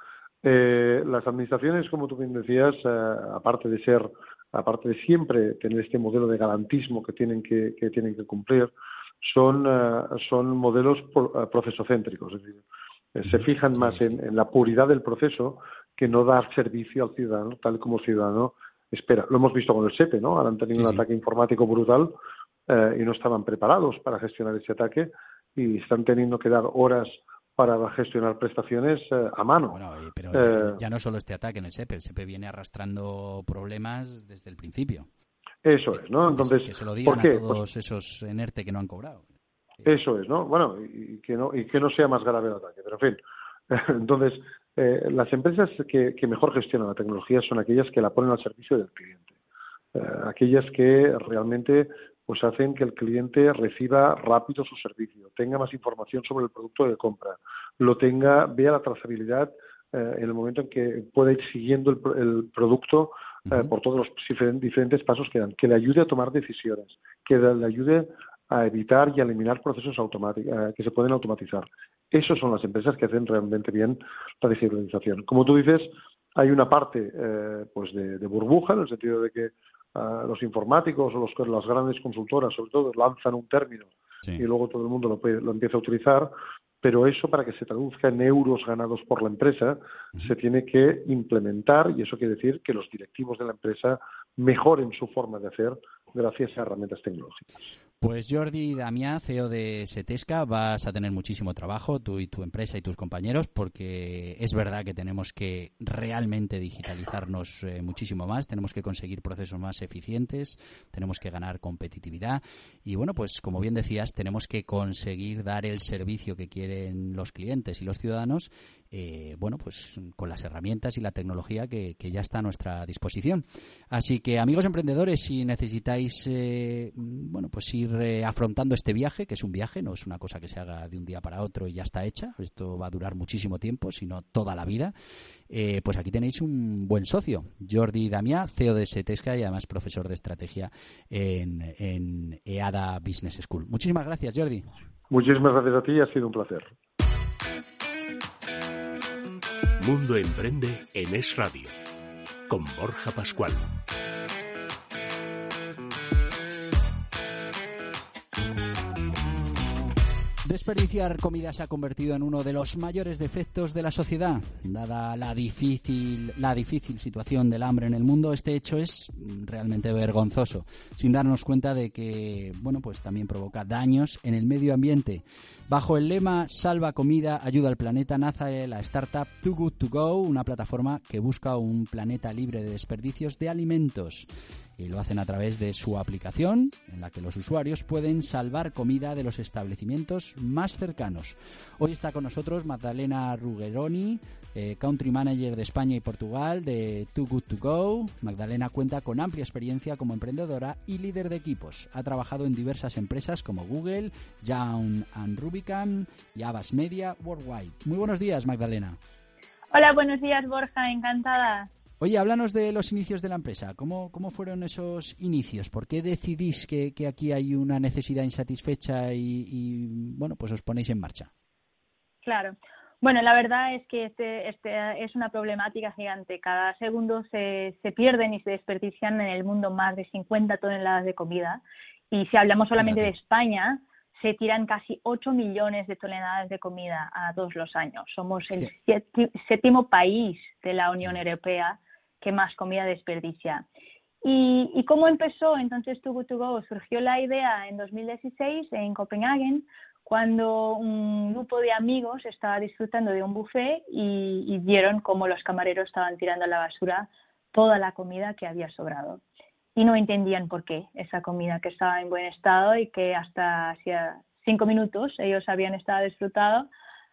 Eh, las administraciones, como tú bien decías, eh, aparte de ser, aparte de siempre tener este modelo de garantismo que tienen que, que tienen que cumplir, son, uh, son modelos pro, uh, procesocéntricos, es decir, eh, se fijan más en, en la puridad del proceso que no dar servicio al ciudadano, tal como el ciudadano espera. Lo hemos visto con el SEPE, ¿no? Ahora han tenido sí, un sí. ataque informático brutal eh, y no estaban preparados para gestionar ese ataque y están teniendo que dar horas para gestionar prestaciones eh, a mano. Bueno, pero eh, ya, ya no solo este ataque en el SEPE, el SEPE viene arrastrando problemas desde el principio. Eso es, ¿no? Entonces, que se lo digan ¿por qué? a todos pues, esos en ERTE que no han cobrado. Eso es, ¿no? Bueno, y que no, y que no sea más grave el ataque, pero en fin. Entonces, eh, las empresas que, que mejor gestionan la tecnología son aquellas que la ponen al servicio del cliente. Eh, aquellas que realmente pues hacen que el cliente reciba rápido su servicio, tenga más información sobre el producto de compra, lo tenga, vea la trazabilidad eh, en el momento en que pueda ir siguiendo el, el producto eh, uh-huh. por todos los diferentes pasos que dan, que le ayude a tomar decisiones, que le ayude a evitar y a eliminar procesos automáticos eh, que se pueden automatizar. Esas son las empresas que hacen realmente bien la digitalización. Como tú dices, hay una parte eh, pues de, de burbuja, en el sentido de que Uh, los informáticos o los, las grandes consultoras, sobre todo, lanzan un término sí. y luego todo el mundo lo, puede, lo empieza a utilizar, pero eso, para que se traduzca en euros ganados por la empresa, uh-huh. se tiene que implementar, y eso quiere decir que los directivos de la empresa mejoren su forma de hacer gracias a herramientas tecnológicas. Pues Jordi Damià, C E O de Setesca, vas a tener muchísimo trabajo, tú y tu empresa y tus compañeros, porque es verdad que tenemos que realmente digitalizarnos eh, muchísimo más, tenemos que conseguir procesos más eficientes, tenemos que ganar competitividad y, bueno, pues como bien decías, tenemos que conseguir dar el servicio que quieren los clientes y los ciudadanos, eh, bueno, pues con las herramientas y la tecnología que, que ya está a nuestra disposición. Así que, amigos emprendedores, si necesitáis, eh, bueno, pues ir eh, afrontando este viaje, que es un viaje, no es una cosa que se haga de un día para otro y ya está hecha, esto va a durar muchísimo tiempo, sino toda la vida, eh, pues aquí tenéis un buen socio, Jordi Damià, C E O de Setesca y además profesor de estrategia en, en E A D A Business School. Muchísimas gracias, Jordi. Muchísimas gracias a ti, ha sido un placer. Mundo Emprende en Es Radio, con Borja Pascual. Desperdiciar comida se ha convertido en uno de los mayores defectos de la sociedad. Dada la difícil, la difícil situación del hambre en el mundo, este hecho es realmente vergonzoso, sin darnos cuenta de que, bueno, pues también provoca daños en el medio ambiente. Bajo el lema Salva comida, ayuda al planeta, nace la startup Too Good To Go, una plataforma que busca un planeta libre de desperdicios de alimentos. Y lo hacen a través de su aplicación, en la que los usuarios pueden salvar comida de los establecimientos más cercanos. Hoy está con nosotros Magdalena Ruggeroni, eh, Country Manager de España y Portugal de Too Good To Go. Magdalena cuenta con amplia experiencia como emprendedora y líder de equipos. Ha trabajado en diversas empresas como Google, Young and Rubicam y Abbas Media Worldwide. Muy buenos días, Magdalena. Hola, buenos días, Borja, encantada. Oye, háblanos de los inicios de la empresa. ¿Cómo, cómo fueron esos inicios? ¿Por qué decidís que, que aquí hay una necesidad insatisfecha y, y, bueno, pues os ponéis en marcha? Claro. Bueno, la verdad es que este, este es una problemática gigante. Cada segundo se, se pierden y se desperdician en el mundo más de cincuenta toneladas de comida. Y si hablamos solamente Fíjate. de España, se tiran casi ocho millones de toneladas de comida a todos los años. Somos el ¿Qué? séptimo país de la Unión Europea que más comida desperdicia. ¿Y, y cómo empezó entonces Too Good To Go? Surgió la idea en dos mil dieciséis en Copenhague, cuando un grupo de amigos estaba disfrutando de un buffet y, y vieron cómo los camareros estaban tirando a la basura toda la comida que había sobrado. Y no entendían por qué esa comida que estaba en buen estado y que hasta hacía cinco minutos ellos habían estado disfrutando,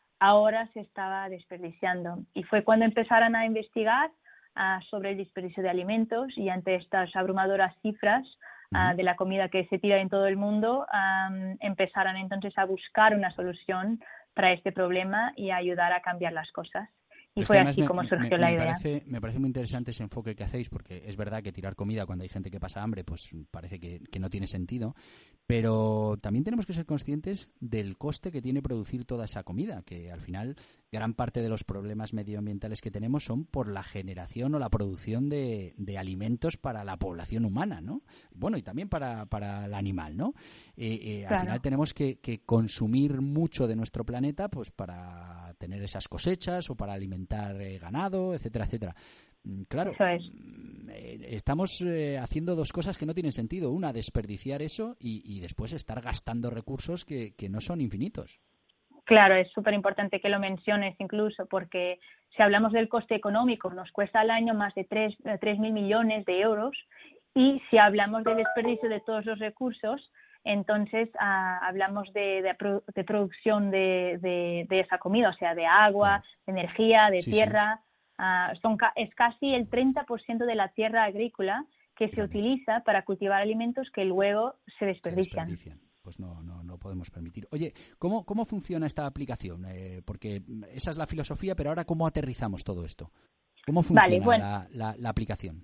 ahora se estaba desperdiciando. Y fue cuando empezaron a investigar uh, sobre el desperdicio de alimentos y ante estas abrumadoras cifras uh, de la comida que se tira en todo el mundo, um, empezaron entonces a buscar una solución para este problema y a ayudar a cambiar las cosas. Y fue así me, como surgió me, la me idea. Parece, me parece muy interesante ese enfoque que hacéis, porque es verdad que tirar comida cuando hay gente que pasa hambre, pues parece que, que no tiene sentido. Pero también tenemos que ser conscientes del coste que tiene producir toda esa comida, que al final gran parte de los problemas medioambientales que tenemos son por la generación o la producción de, de alimentos para la población humana, ¿no? Bueno, y también para, para el animal, ¿no? Eh, eh, claro. Al final tenemos que, que consumir mucho de nuestro planeta pues para tener esas cosechas o para alimentar eh, ganado, etcétera, etcétera. Claro, eso es. Estamos eh, haciendo dos cosas que no tienen sentido. Una, desperdiciar eso y, y después estar gastando recursos que, que no son infinitos. Claro, es súper importante que lo menciones incluso porque si hablamos del coste económico nos cuesta al año más de tres mil millones de euros y si hablamos del desperdicio de todos los recursos, entonces uh, hablamos de, de, pro, de producción de, de, de esa comida, o sea, de agua, de energía, de sí, tierra. Sí. Uh, son ca- es casi el treinta por ciento de la tierra agrícola que se utiliza para cultivar alimentos que luego se desperdician. Se desperdician. Pues no, no, no podemos permitir. Oye, ¿cómo, cómo funciona esta aplicación? Eh, porque esa es la filosofía, pero ahora ¿cómo aterrizamos todo esto? ¿Cómo funciona vale, bueno, la, la, la aplicación?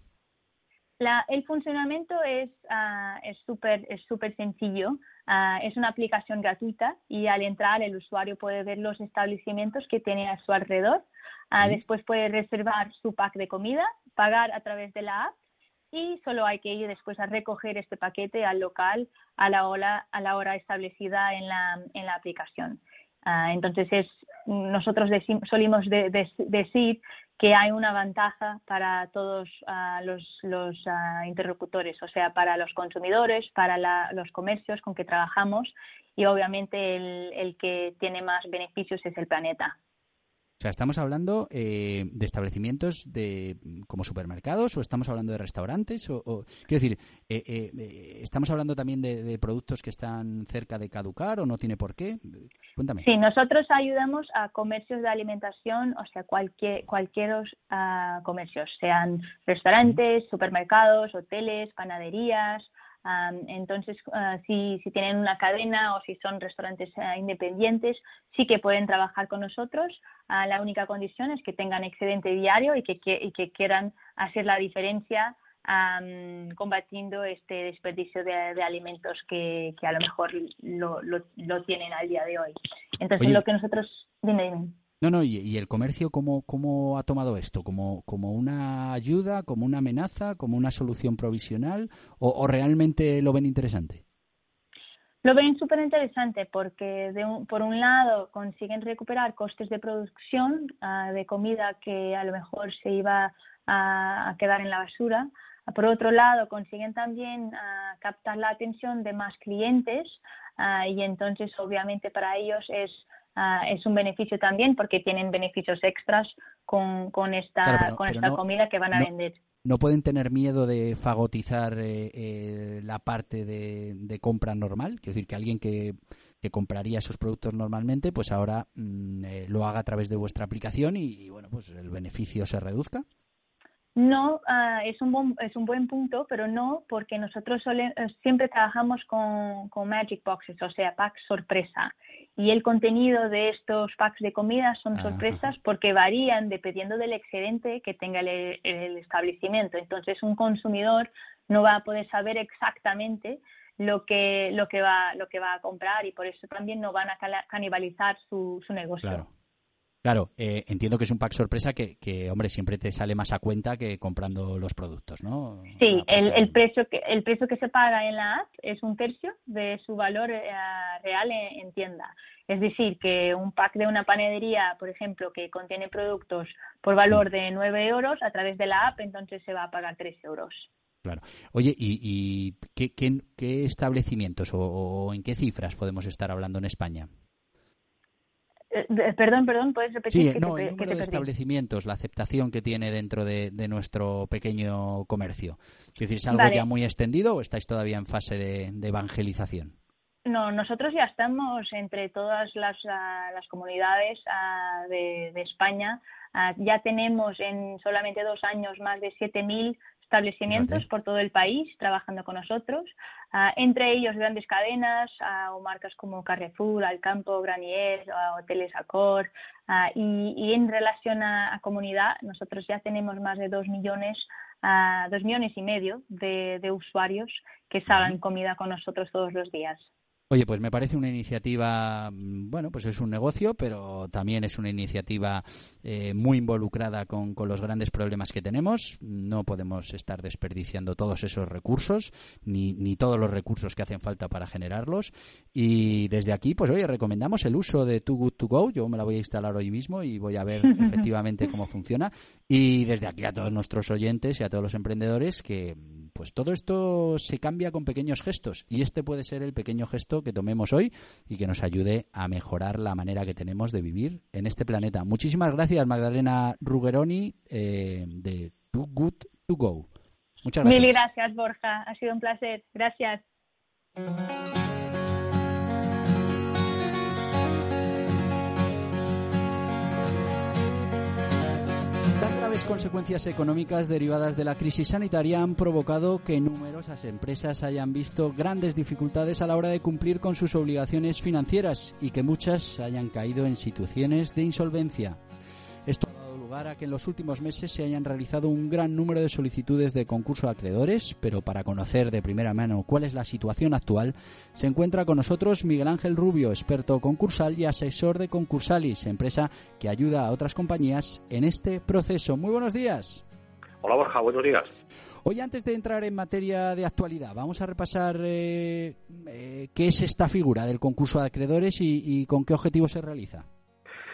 La, el funcionamiento es uh, es súper es súper sencillo. Uh, es una aplicación gratuita y al entrar el usuario puede ver los establecimientos que tiene a su alrededor. Uh, sí. Después puede reservar su pack de comida, pagar a través de la app y solo hay que ir después a recoger este paquete al local a la hora, a la hora establecida en la, en la aplicación. Uh, entonces es, nosotros decimos, solimos de, de, decir que hay una ventaja para todos uh, los, los uh, interlocutores, o sea, para los consumidores, para la, los comercios con que trabajamos y obviamente el, el que tiene más beneficios es el planeta. O sea, ¿estamos hablando eh, de establecimientos de como supermercados o estamos hablando de restaurantes? O, o quiero decir, eh, eh, ¿estamos hablando también de, de productos que están cerca de caducar o no tiene por qué? Cuéntame. Sí, nosotros ayudamos a comercios de alimentación, o sea, cualquier cualquier uh, comercios, sean restaurantes, sí. supermercados, hoteles, panaderías. Um, entonces, uh, si, si tienen una cadena o si son restaurantes uh, independientes, sí que pueden trabajar con nosotros. Uh, la única condición es que tengan excedente diario y que, que, y que quieran hacer la diferencia um, combatiendo este desperdicio de, de alimentos que, que a lo mejor lo, lo, lo tienen al día de hoy. Entonces, Oye. lo que nosotros... Dime, dime. No, no, y, y el comercio, ¿cómo, cómo ha tomado esto? ¿Como, como una ayuda, como una amenaza, como una solución provisional o, o realmente lo ven interesante? Lo ven súper interesante porque, de un, por un lado, consiguen recuperar costes de producción uh, de comida que a lo mejor se iba a, a quedar en la basura. Por otro lado, consiguen también uh, captar la atención de más clientes uh, y entonces, obviamente, para ellos es... Uh, es un beneficio también porque tienen beneficios extras con, con esta, claro, pero, con pero esta no, comida que van a no, vender. ¿No pueden tener miedo de fagotizar eh, eh, la parte de, de compra normal? Quiero decir, que alguien que, que compraría esos productos normalmente, pues ahora mm, eh, lo haga a través de vuestra aplicación y, y, bueno, pues el beneficio se reduzca. No, uh, es un buen, es un buen punto, pero no, porque nosotros sole, siempre trabajamos con, con Magic Boxes, o sea, packs sorpresa. Y el contenido de estos packs de comida son sorpresas porque varían dependiendo del excedente que tenga el, el establecimiento. Entonces, un consumidor no va a poder saber exactamente lo que lo que va lo que va a comprar y por eso también no van a canibalizar su, su negocio. Claro. Claro, eh, entiendo que es un pack sorpresa que, que, hombre, siempre te sale más a cuenta que comprando los productos, ¿no? Sí, el, el precio que el precio que se paga en la app es un tercio de su valor eh, real en, en tienda. Es decir, que un pack de una panadería, por ejemplo, que contiene productos por valor sí. de nueve euros, a través de la app, entonces se va a pagar tres euros. Claro. Oye, ¿y, y qué, qué, qué establecimientos o, o en qué cifras podemos estar hablando en España? Eh, perdón, perdón, ¿puedes repetir? Sí, que no, te, el número que de establecimientos, la aceptación que tiene dentro de, de nuestro pequeño comercio. Es decir, ¿es algo vale. ya muy extendido o estáis todavía en fase de, de evangelización? No, nosotros ya estamos entre todas las, uh, las comunidades uh, de, de España. Uh, ya tenemos en solamente dos años más de siete mil establecimientos Fíjate. por todo el país trabajando con nosotros, uh, entre ellos grandes cadenas uh, o marcas como Carrefour, Alcampo, Granier, uh, Hoteles Accor, uh, y, y en relación a, a comunidad, nosotros ya tenemos más de dos millones, uh, dos millones y medio de, de usuarios que saben comida con nosotros todos los días. Oye, pues me parece una iniciativa, bueno, pues es un negocio, pero también es una iniciativa eh, muy involucrada con, con los grandes problemas que tenemos. No podemos estar desperdiciando todos esos recursos, ni, ni todos los recursos que hacen falta para generarlos. Y desde aquí, pues oye, recomendamos el uso de Too Good To Go. Yo me la voy a instalar hoy mismo y voy a ver efectivamente cómo funciona. Y desde aquí a todos nuestros oyentes y a todos los emprendedores que pues todo esto se cambia con pequeños gestos y este puede ser el pequeño gesto que tomemos hoy y que nos ayude a mejorar la manera que tenemos de vivir en este planeta. Muchísimas gracias, Magdalena Ruggeroni, eh, de Too Good To Go. Muchas gracias. Mil gracias, Borja. Ha sido un placer. Gracias. Las graves consecuencias económicas derivadas de la crisis sanitaria han provocado que numerosas empresas hayan visto grandes dificultades a la hora de cumplir con sus obligaciones financieras y que muchas hayan caído en situaciones de insolvencia. Esto ha dado lugar a que en los últimos meses se hayan realizado un gran número de solicitudes de concurso a acreedores, pero para conocer de primera mano cuál es la situación actual, se encuentra con nosotros Miguel Ángel Rubio, experto concursal y asesor de Concursalis, empresa que ayuda a otras compañías en este proceso. Muy buenos días. Hola Borja, buenos días. Hoy, antes de entrar en materia de actualidad, vamos a repasar eh, eh, qué es esta figura del concurso de acreedores y, y con qué objetivo se realiza.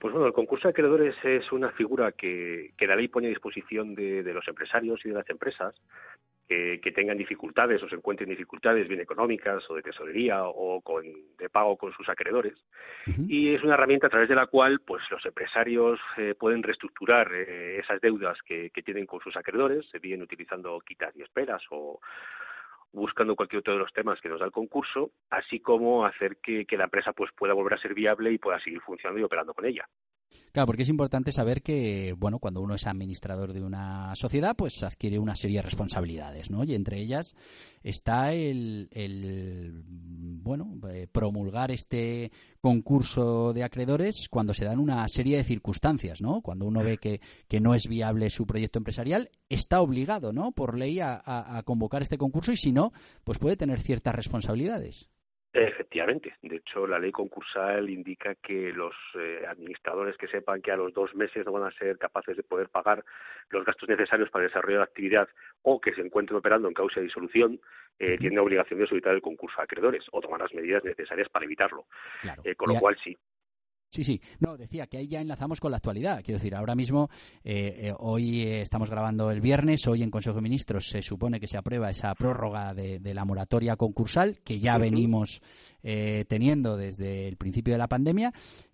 Pues bueno, el concurso de acreedores es una figura que, que la ley pone a disposición de, de los empresarios y de las empresas que, que tengan dificultades o se encuentren dificultades bien económicas o de tesorería o con, de pago con sus acreedores. Uh-huh. Y es una herramienta a través de la cual pues los empresarios eh, pueden reestructurar eh, esas deudas que, que tienen con sus acreedores, se bien utilizando quitas y esperas o buscando cualquier otro de los temas que nos da el concurso, así como hacer que, que la empresa pues pueda volver a ser viable y pueda seguir funcionando y operando con ella. Claro, porque es importante saber que, bueno, cuando uno es administrador de una sociedad, pues adquiere una serie de responsabilidades, ¿no? Y entre ellas está el, el bueno, eh, promulgar este concurso de acreedores cuando se dan una serie de circunstancias, ¿no? Cuando uno ve que, que no es viable su proyecto empresarial, está obligado, ¿no?, por ley a, a, a convocar este concurso y si no, pues puede tener ciertas responsabilidades. Efectivamente. De hecho, la ley concursal indica que los eh, administradores que sepan que a los dos meses no van a ser capaces de poder pagar los gastos necesarios para el desarrollo de la actividad o que se encuentren operando en causa de disolución, eh, uh-huh. tienen la obligación de solicitar el concurso a acreedores o tomar las medidas necesarias para evitarlo. Claro. Eh, con lo a... cual, sí. Sí, sí. No, decía que ahí ya enlazamos con la actualidad. Quiero decir, ahora mismo, eh, eh, hoy eh, estamos grabando el viernes, hoy en Consejo de Ministros se supone que se aprueba esa prórroga de, de la moratoria concursal que ya uh-huh. venimos eh, teniendo desde el principio de la pandemia.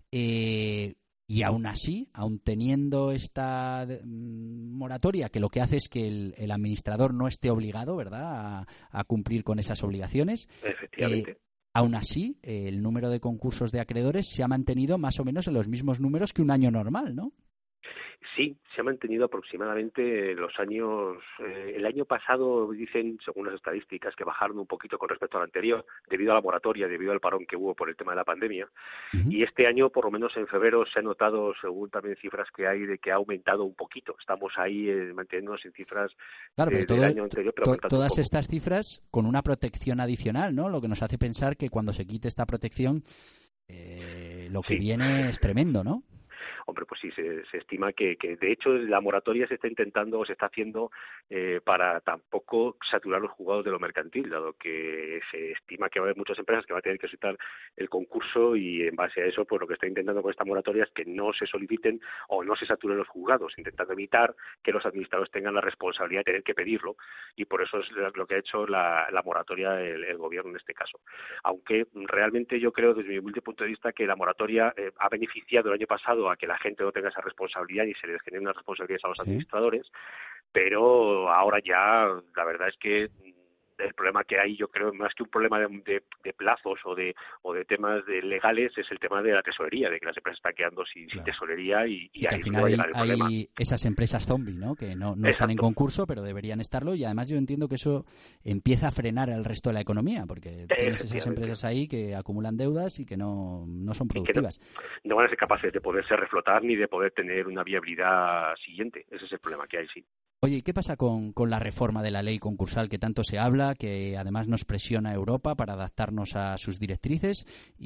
Eh, y aún así, aún teniendo esta mm, moratoria, que lo que hace es que el, el administrador no esté obligado, ¿verdad?, a, a cumplir con esas obligaciones. Efectivamente. Eh, Aún así, el número de concursos de acreedores se ha mantenido más o menos en los mismos números que un año normal, ¿no? Sí, se ha mantenido aproximadamente los años... Eh, el año pasado dicen, según las estadísticas, que bajaron un poquito con respecto al anterior, debido a la moratoria, debido al parón que hubo por el tema de la pandemia. Uh-huh. Y este año, por lo menos en febrero, se ha notado, según también cifras que hay, de que ha aumentado un poquito. Estamos ahí eh, manteniéndonos en cifras claro, eh, todo, del año anterior, pero to, todas estas cifras con una protección adicional, ¿no? Lo que nos hace pensar que cuando se quite esta protección, eh, lo que sí. viene es tremendo, ¿no? Hombre, pues sí, se, se estima que, que, de hecho, la moratoria se está intentando o se está haciendo eh, para tampoco saturar los juzgados de lo mercantil, dado que se estima que va a haber muchas empresas que van a tener que solicitar el concurso y, en base a eso, pues lo que está intentando con esta moratoria es que no se soliciten o no se saturen los juzgados, intentando evitar que los administradores tengan la responsabilidad de tener que pedirlo, y por eso es lo que ha hecho la, la moratoria el, el gobierno en este caso. Aunque realmente yo creo, desde mi humilde punto de vista, que la moratoria eh, ha beneficiado el año pasado a que la gente no tenga esa responsabilidad y se les genere unas responsabilidades a los administradores, sí. pero ahora ya la verdad es que el problema que hay, yo creo, más que un problema de, de, de plazos o de o de temas de legales, es el tema de la tesorería, de que las empresas están quedando sin, claro. sin tesorería y, sí, y ahí al final hay, hay esas empresas zombie, ¿no?, que no, no están en concurso, pero deberían estarlo, y además yo entiendo que eso empieza a frenar el resto de la economía, porque tienes esas empresas ahí que acumulan deudas y que no, no son productivas. No, no van a ser capaces de poderse reflotar ni de poder tener una viabilidad siguiente. Ese es el problema que hay, sí. Oye, ¿y qué pasa con, con la reforma de la ley concursal que tanto se habla, que además nos presiona Europa para adaptarnos a sus directrices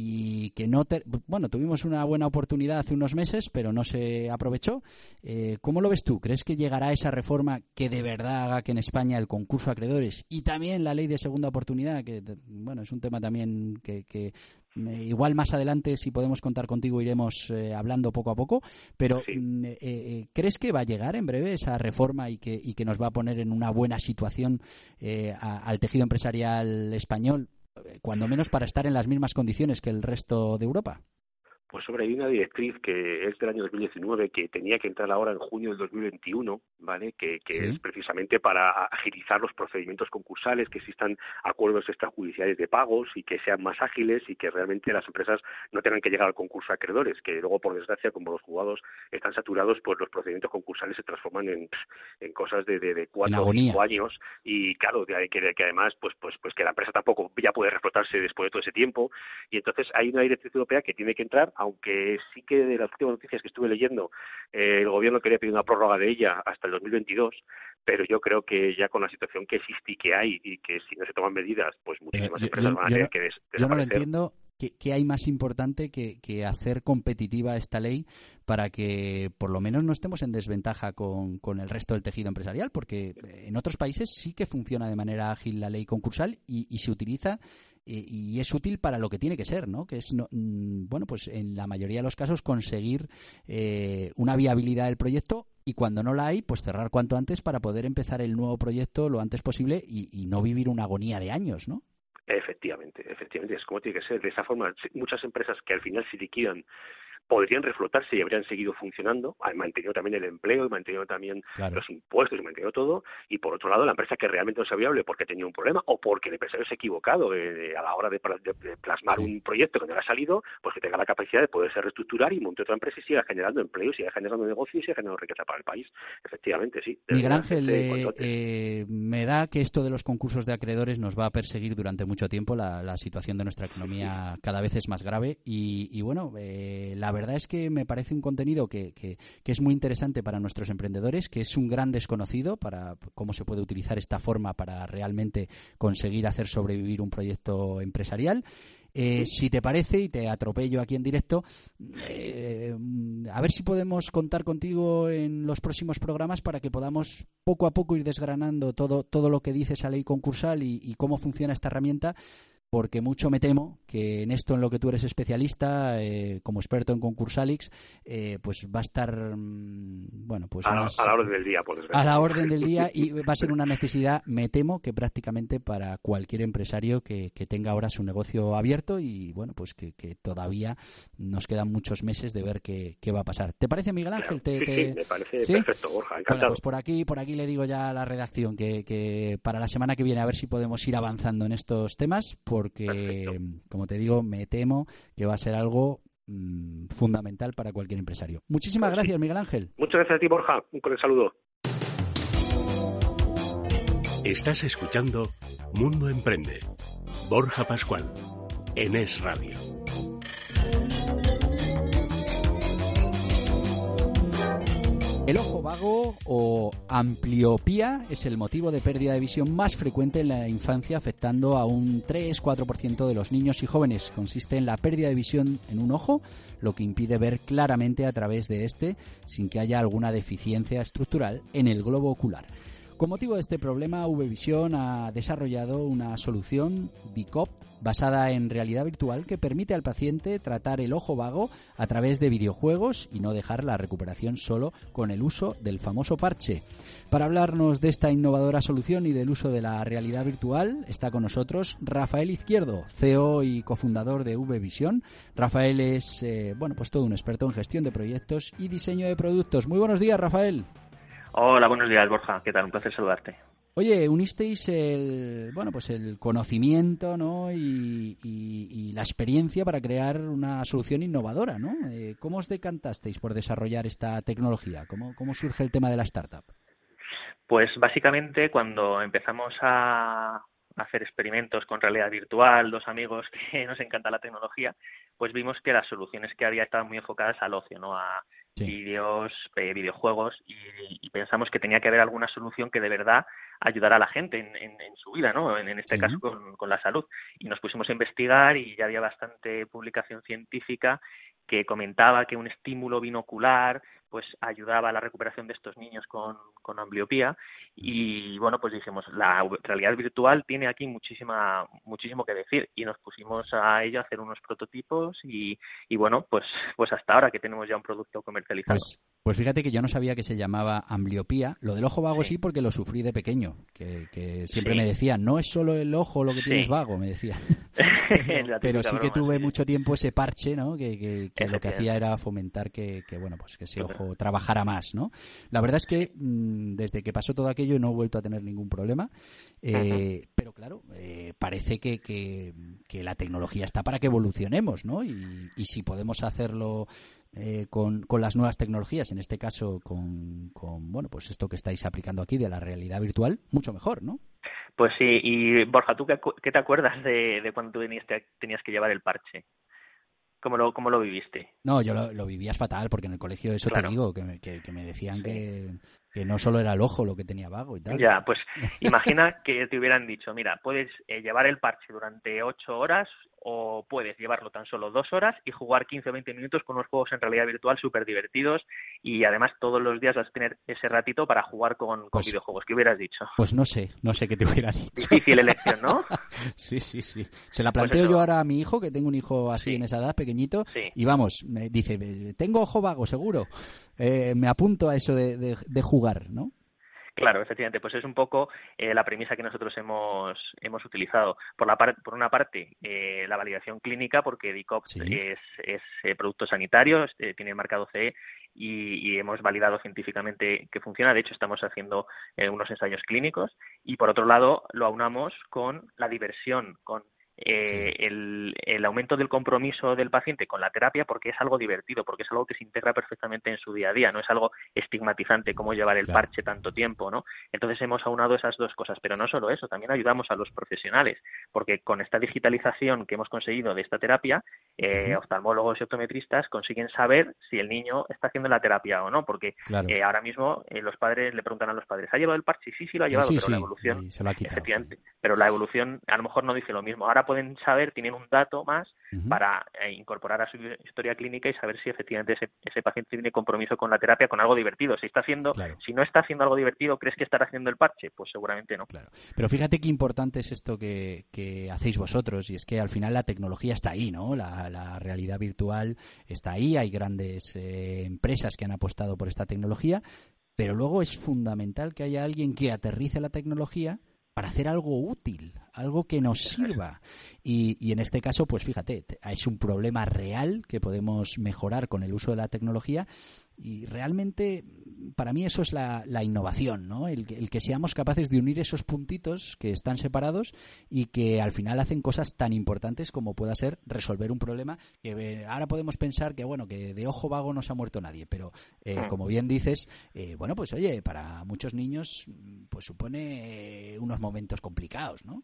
y que no... Te, bueno, tuvimos una buena oportunidad hace unos meses, pero no se aprovechó? Eh, ¿Cómo lo ves tú? ¿Crees que llegará esa reforma que de verdad haga que en España el concurso de acreedores y también la ley de segunda oportunidad, que bueno, es un tema también que... que igual más adelante, si podemos contar contigo, iremos eh, hablando poco a poco, pero sí. eh, eh, ¿crees que va a llegar en breve esa reforma y que, y que nos va a poner en una buena situación eh, a, al tejido empresarial español, cuando menos para estar en las mismas condiciones que el resto de Europa? Pues sobre hay una directriz que es del año dos mil diecinueve que tenía que entrar ahora en junio del dos mil veintiuno, ¿vale? Que, que ¿sí? es precisamente para agilizar los procedimientos concursales, que existan acuerdos extrajudiciales de pagos y que sean más ágiles y que realmente las empresas no tengan que llegar al concurso de acreedores, que luego, por desgracia, como los juzgados están saturados, pues los procedimientos concursales se transforman en, en cosas de, de, de cuatro o cinco años y claro, de, que, que además pues, pues, pues que la empresa tampoco ya puede reflotarse después de todo ese tiempo, y entonces hay una directriz europea que tiene que entrar, aunque sí que de las últimas noticias que estuve leyendo, eh, el gobierno quería pedir una prórroga de ella hasta el dos mil veintidós, pero yo creo que ya con la situación que existe y que hay, y que si no se toman medidas, pues muchísimas yo, empresas yo, van a yo tener no, que des- yo no lo desaparecer. entiendo, ¿qué, qué hay más importante que, que hacer competitiva esta ley para que por lo menos no estemos en desventaja con, con el resto del tejido empresarial? Porque en otros países sí que funciona de manera ágil la ley concursal y, y se utiliza y es útil para lo que tiene que ser, ¿no? Que es, no, bueno, pues en la mayoría de los casos conseguir eh, una viabilidad del proyecto y cuando no la hay, pues cerrar cuanto antes para poder empezar el nuevo proyecto lo antes posible y, y no vivir una agonía de años, ¿no? Efectivamente, efectivamente, es como tiene que ser. De esa forma, muchas empresas que al final se liquidan podrían reflotarse y habrían seguido funcionando, han mantenido también el empleo, y mantenido también claro. los impuestos, y mantenido todo, y por otro lado la empresa que realmente no sea viable porque tenía un problema o porque el empresario se ha equivocado eh, a la hora de, de, de plasmar sí. un proyecto que no le ha salido, pues que tenga la capacidad de poderse reestructurar y monte otra empresa y siga generando empleo, siga generando negocio y siga generando riqueza para el país. Efectivamente, sí. Miguel Ángel, eh, eh, me da que esto de los concursos de acreedores nos va a perseguir durante mucho tiempo. La, la situación de nuestra economía cada vez es más grave y, y bueno, eh, la La verdad es que me parece un contenido que, que, que es muy interesante para nuestros emprendedores, que es un gran desconocido para cómo se puede utilizar esta forma para realmente conseguir hacer sobrevivir un proyecto empresarial. Eh, si te parece, y te atropello aquí en directo, eh, a ver si podemos contar contigo en los próximos programas para que podamos poco a poco ir desgranando todo, todo lo que dice esa ley concursal y, y cómo funciona esta herramienta. Porque mucho me temo que en esto en lo que tú eres especialista, eh, como experto en Concursalix, eh, pues va a estar, mmm, bueno, pues a, más, a la orden del día, por desgracia. A la orden del día y va a ser una necesidad, me temo, que prácticamente para cualquier empresario que, que tenga ahora su negocio abierto y, bueno, pues que, que todavía nos quedan muchos meses de ver qué, qué va a pasar. ¿Te parece, Miguel Ángel? Claro, ¿Te, sí, te... sí, me parece ¿Sí? perfecto, Borja, encantado. Bueno, pues por aquí, por aquí le digo ya a la redacción que, que para la semana que viene a ver si podemos ir avanzando en estos temas, porque, perfecto. Como te digo, me temo que va a ser algo mmm, fundamental para cualquier empresario. Muchísimas pues gracias, sí. Miguel Ángel. Muchas gracias a ti, Borja. Un cordial saludo. Estás escuchando Mundo Emprende. Borja Pascual, en Es Radio. El ojo vago o ambliopía es el motivo de pérdida de visión más frecuente en la infancia, afectando a un tres a cuatro por ciento de los niños y jóvenes. Consiste en la pérdida de visión en un ojo, lo que impide ver claramente a través de este sin que haya alguna deficiencia estructural en el globo ocular. Con motivo de este problema, V-Visión ha desarrollado una solución D C O P basada en realidad virtual que permite al paciente tratar el ojo vago a través de videojuegos y no dejar la recuperación solo con el uso del famoso parche. Para hablarnos de esta innovadora solución y del uso de la realidad virtual está con nosotros Rafael Izquierdo, C E O y cofundador de V-Visión. Rafael es eh, bueno, pues todo un experto en gestión de proyectos y diseño de productos. Muy buenos días, Rafael. Hola, buenos días, Borja. ¿Qué tal? Un placer saludarte. Oye, unisteis el bueno pues el conocimiento, ¿no? y, y, y la experiencia para crear una solución innovadora, ¿no? Eh, ¿Cómo os decantasteis por desarrollar esta tecnología? ¿Cómo, cómo surge el tema de la startup? Pues básicamente cuando empezamos a hacer experimentos con realidad virtual, dos amigos que nos encanta la tecnología, pues vimos que las soluciones que había estaban muy enfocadas al ocio, ¿no? A Sí. vídeos, eh, videojuegos y, y pensamos que tenía que haber alguna solución que de verdad ayudara a la gente en, en, en su vida, ¿no? En, en este sí. caso con, con la salud. Y nos pusimos a investigar y ya había bastante publicación científica que comentaba que un estímulo binocular pues ayudaba a la recuperación de estos niños con, con ambliopía y bueno, pues dijimos, la realidad virtual tiene aquí muchísima muchísimo que decir y nos pusimos a ello a hacer unos prototipos y, y bueno, pues pues hasta ahora que tenemos ya un producto comercializado. Pues, pues fíjate que yo no sabía que se llamaba ambliopía, lo del ojo vago sí, sí porque lo sufrí de pequeño, que, que siempre sí. me decían, no es solo el ojo lo que sí. tienes vago, me decía. pero, pero sí que tuve mucho tiempo ese parche, ¿no? Que, que, que lo que hacía era fomentar que, que bueno, pues que ese ojo trabajara más, ¿no? La verdad es que mmm, desde que pasó todo aquello no he vuelto a tener ningún problema, eh, uh-huh. pero claro, eh, parece que, que, que la tecnología está para que evolucionemos, ¿no? Y, y si podemos hacerlo eh, con, con las nuevas tecnologías, en este caso con, con, bueno, pues esto que estáis aplicando aquí de la realidad virtual, mucho mejor, ¿no? Pues sí, y Borja, ¿tú qué, qué te acuerdas de, de cuando tú tenías, tenías que llevar el parche? ¿Cómo lo, cómo lo viviste? No, yo lo, lo vivías fatal, porque en el colegio eso claro. te digo, que me, que, que me decían sí. que, que no solo era el ojo lo que tenía vago y tal. Ya, pues imagina que te hubieran dicho, mira, puedes eh, llevar el parche durante ocho horas o puedes llevarlo tan solo dos horas y jugar quince o veinte minutos con unos juegos en realidad virtual súper divertidos, y además todos los días vas a tener ese ratito para jugar con, con pues, videojuegos. ¿Qué hubieras dicho? Pues no sé, no sé qué te hubiera dicho. Difícil elección, ¿no? Sí, sí, sí. Se la planteo pues yo ahora a mi hijo, que tengo un hijo así sí. en esa edad, pequeñito, sí. y vamos, me dice, tengo ojo vago, seguro. Eh, me apunto a eso de, de, de jugar, ¿no? Claro, efectivamente, pues es un poco eh, la premisa que nosotros hemos hemos utilizado. Por la par- por una parte, eh, la validación clínica, porque DICOP sí. es, es eh, producto sanitario, eh, tiene marcado C E y, y hemos validado científicamente que funciona. De hecho, estamos haciendo eh, unos ensayos clínicos. Y por otro lado, lo aunamos con la diversión, con Eh, sí. el, el aumento del compromiso del paciente con la terapia, porque es algo divertido, porque es algo que se integra perfectamente en su día a día, no es algo estigmatizante como llevar el claro. parche tanto tiempo, ¿no? Entonces hemos aunado esas dos cosas, pero no solo eso, también ayudamos a los profesionales, porque con esta digitalización que hemos conseguido de esta terapia, eh, uh-huh. oftalmólogos y optometristas consiguen saber si el niño está haciendo la terapia o no, porque claro. eh, ahora mismo eh, los padres le preguntan a los padres, ¿ha llevado el parche? Sí, sí lo ha llevado, sí, pero sí, la evolución, se lo ha quitado. Efectivamente, pero la evolución a lo mejor no dice lo mismo. Ahora pueden saber, tienen un dato más uh-huh. para eh, incorporar a su historia clínica y saber si efectivamente ese, ese paciente tiene compromiso con la terapia, con algo divertido. Si está haciendo, claro. si no está haciendo algo divertido, ¿crees que estará haciendo el parche? Pues seguramente no. Claro. Pero fíjate qué importante es esto que, que hacéis vosotros, y es que al final la tecnología está ahí, ¿no? La, la realidad virtual está ahí, hay grandes eh, empresas que han apostado por esta tecnología, pero luego es fundamental que haya alguien que aterrice la tecnología para hacer algo útil, algo que nos sirva. Y, y en este caso, pues fíjate, es un problema real que podemos mejorar con el uso de la tecnología, y realmente para mí eso es la, la innovación, ¿no? El, el que seamos capaces de unir esos puntitos que están separados y que al final hacen cosas tan importantes como pueda ser resolver un problema que eh, ahora podemos pensar que, bueno, que de ojo vago no se ha muerto nadie, pero eh, como bien dices, eh, bueno, pues oye, para muchos niños pues supone eh, unos momentos complicados, ¿no?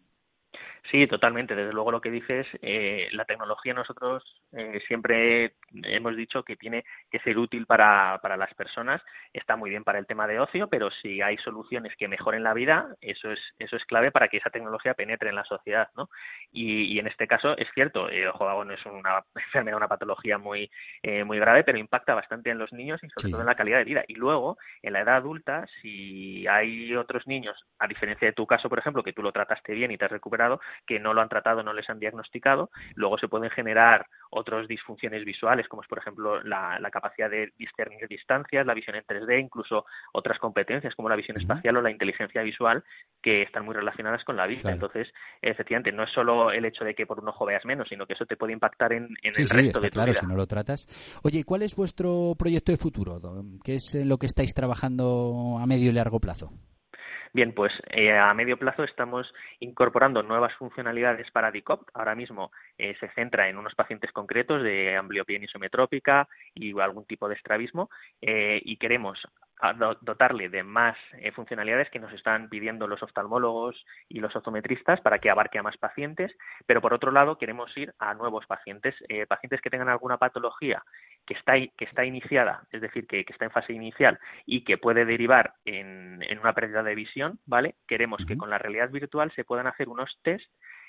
Sí, totalmente. Desde luego lo que dices, eh, la tecnología nosotros eh, siempre hemos dicho que tiene que ser útil para, para las personas. Está muy bien para el tema de ocio, pero si hay soluciones que mejoren la vida, eso es eso es clave para que esa tecnología penetre en la sociedad, ¿no? Y, y en este caso es cierto, el ojo vago no es una enfermedad, una patología muy eh, muy grave, pero impacta bastante en los niños y sobre sí. todo en la calidad de vida. Y luego, en la edad adulta, si hay otros niños, a diferencia de tu caso, por ejemplo, que tú lo trataste bien y te has recuperado, que no lo han tratado, no les han diagnosticado, luego se pueden generar otras disfunciones visuales, como es, por ejemplo, la, la capacidad de discernir distancias, la visión en tres D, incluso otras competencias como la visión uh-huh. espacial o la inteligencia visual, que están muy relacionadas con la vista. Claro. Entonces, efectivamente, no es solo el hecho de que por un ojo veas menos, sino que eso te puede impactar en, en sí, el sí, resto está de tu claro, vida. Si no lo tratas. Oye, ¿cuál es vuestro proyecto de futuro? ¿Qué es lo que estáis trabajando a medio y largo plazo? Bien, pues eh, a medio plazo estamos incorporando nuevas funcionalidades para DICOP. Ahora mismo eh, se centra en unos pacientes concretos de ambliopía anisometrópica y algún tipo de estrabismo eh, y queremos dotarle de más eh, funcionalidades que nos están pidiendo los oftalmólogos y los optometristas para que abarque a más pacientes, pero por otro lado queremos ir a nuevos pacientes, eh, pacientes que tengan alguna patología que está que está iniciada, es decir, que, que está en fase inicial y que puede derivar en, en una pérdida de visión, ¿vale? Queremos uh-huh. que con la realidad virtual se puedan hacer unos test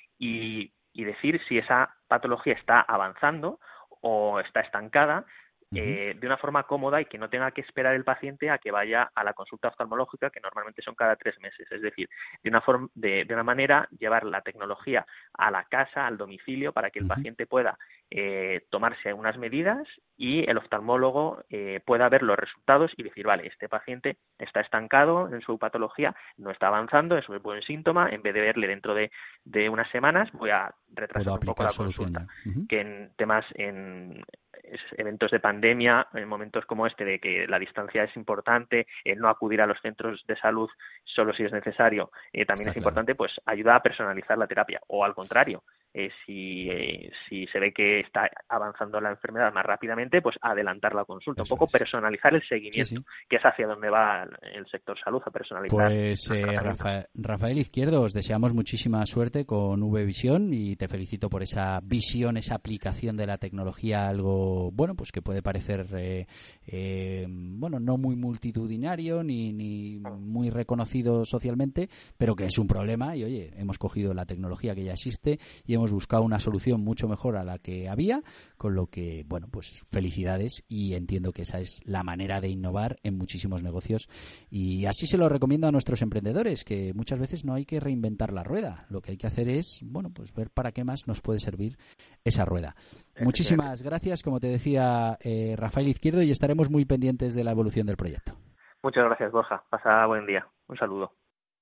y, y decir si esa patología está avanzando o está estancada, Eh, de una forma cómoda y que no tenga que esperar el paciente a que vaya a la consulta oftalmológica, que normalmente son cada tres meses. Es decir, de una forma, de, de una manera llevar la tecnología a la casa, al domicilio, para que el uh-huh. paciente pueda eh, tomarse unas medidas y el oftalmólogo eh, pueda ver los resultados y decir, vale, este paciente está estancado en su patología, no está avanzando, es un buen síntoma, en vez de verle dentro de, de unas semanas, voy a retrasar un poco la consulta. Uh-huh. Que en temas, en eventos de pandemia, en momentos como este de que la distancia es importante, el no acudir a los centros de salud solo si es necesario, eh, también Está es claro. importante, pues ayuda a personalizar la terapia, o al contrario, eh, si, eh, si se ve que está avanzando la enfermedad más rápidamente, pues adelantar la consulta, Eso un poco es. personalizar el seguimiento, sí, sí. que es hacia donde va el sector salud, a personalizar. Pues eh, Rafa, Rafael Izquierdo, os deseamos muchísima suerte con V-Visión y te felicito por esa visión, esa aplicación de la tecnología, algo bueno, pues que puede parecer eh, eh, bueno, no muy multitudinario ni, ni muy reconocido socialmente, pero que es un problema y oye, hemos cogido la tecnología que ya existe y hemos hemos buscado una solución mucho mejor a la que había, con lo que, bueno, pues felicidades, y entiendo que esa es la manera de innovar en muchísimos negocios, y así se lo recomiendo a nuestros emprendedores, que muchas veces no hay que reinventar la rueda, lo que hay que hacer es, bueno, pues ver para qué más nos puede servir esa rueda. Muchísimas gracias, como te decía eh, Rafael Izquierdo, y estaremos muy pendientes de la evolución del proyecto. Muchas gracias, Borja. Pasa buen día. Un saludo.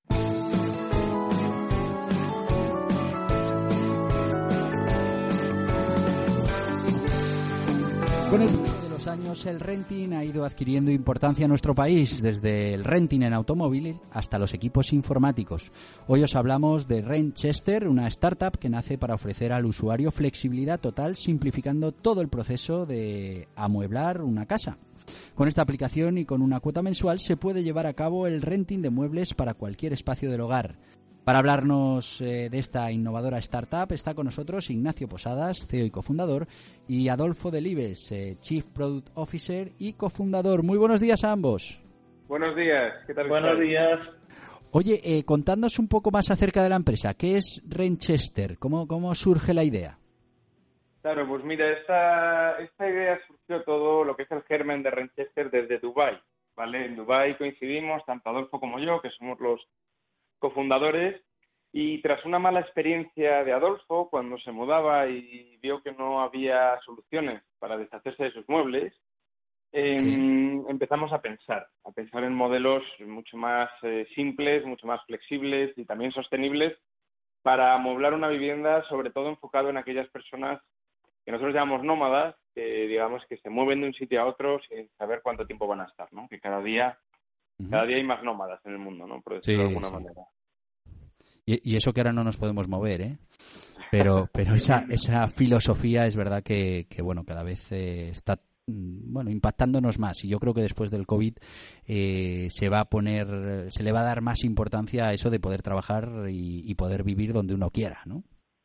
Con el paso de los años, el renting ha ido adquiriendo importancia en nuestro país, desde el renting en automóviles hasta los equipos informáticos. Hoy os hablamos de Rentchester, una startup que nace para ofrecer al usuario flexibilidad total, simplificando todo el proceso de amueblar una casa. Con esta aplicación y con una cuota mensual se puede llevar a cabo el renting de muebles para cualquier espacio del hogar. Para hablarnos eh, de esta innovadora startup está con nosotros Ignacio Posadas, C E O y cofundador, y Adolfo Delibes, eh, Chief Product Officer y cofundador. Muy buenos días a ambos. Buenos días, ¿qué tal? Buenos estáis? días. Oye, eh, contadnos un poco más acerca de la empresa. ¿Qué es Rentchester? ¿Cómo, cómo surge la idea? Claro, pues mira, esta, esta idea surgió todo lo que es el germen de Rentchester desde Dubái, ¿vale? En Dubái coincidimos, tanto Adolfo como yo, que somos los cofundadores, y tras una mala experiencia de Adolfo, cuando se mudaba y vio que no había soluciones para deshacerse de sus muebles, eh, sí. empezamos a pensar, a pensar en modelos mucho más eh, simples, mucho más flexibles y también sostenibles para amueblar una vivienda, sobre todo enfocado en aquellas personas que nosotros llamamos nómadas, que digamos que se mueven de un sitio a otro sin saber cuánto tiempo van a estar, ¿no? Que cada día Cada día hay más nómadas en el mundo, ¿no? Por decirlo sí, de alguna sí. manera. Y, y eso que ahora no nos podemos mover, ¿eh? Pero, pero esa, esa filosofía es verdad que, que bueno, cada vez eh, está, bueno, impactándonos más. Y yo creo que después del COVID eh, se va a poner, se le va a dar más importancia a eso de poder trabajar y, y poder vivir donde uno quiera, ¿no?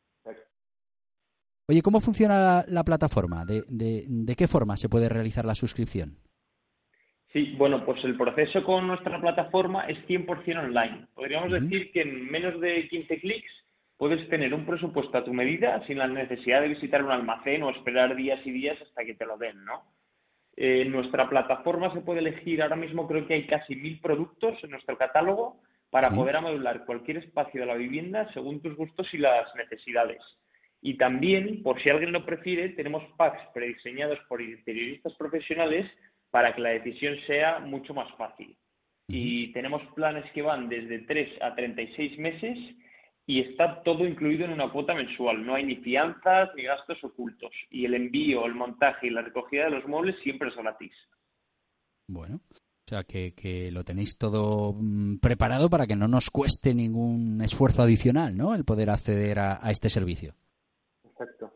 Oye, ¿cómo funciona la, la plataforma? ¿De, de, ¿De qué forma se puede realizar la suscripción? Sí, bueno, pues el proceso con nuestra plataforma es cien por ciento online. Podríamos uh-huh. decir que en menos de quince clics puedes tener un presupuesto a tu medida sin la necesidad de visitar un almacén o esperar días y días hasta que te lo den, ¿no? Eh, en nuestra plataforma se puede elegir, ahora mismo creo que hay casi mil productos en nuestro catálogo para uh-huh. poder amueblar cualquier espacio de la vivienda según tus gustos y las necesidades. Y también, por si alguien lo prefiere, tenemos packs prediseñados por interioristas profesionales para que la decisión sea mucho más fácil. Y tenemos planes que van desde tres a treinta y seis meses y está todo incluido en una cuota mensual. No hay ni fianzas ni gastos ocultos. Y el envío, el montaje y la recogida de los muebles siempre es gratis. Bueno, o sea que, que lo tenéis todo mmm, preparado para que no nos cueste ningún esfuerzo adicional, ¿no? El poder acceder a, a este servicio. Exacto.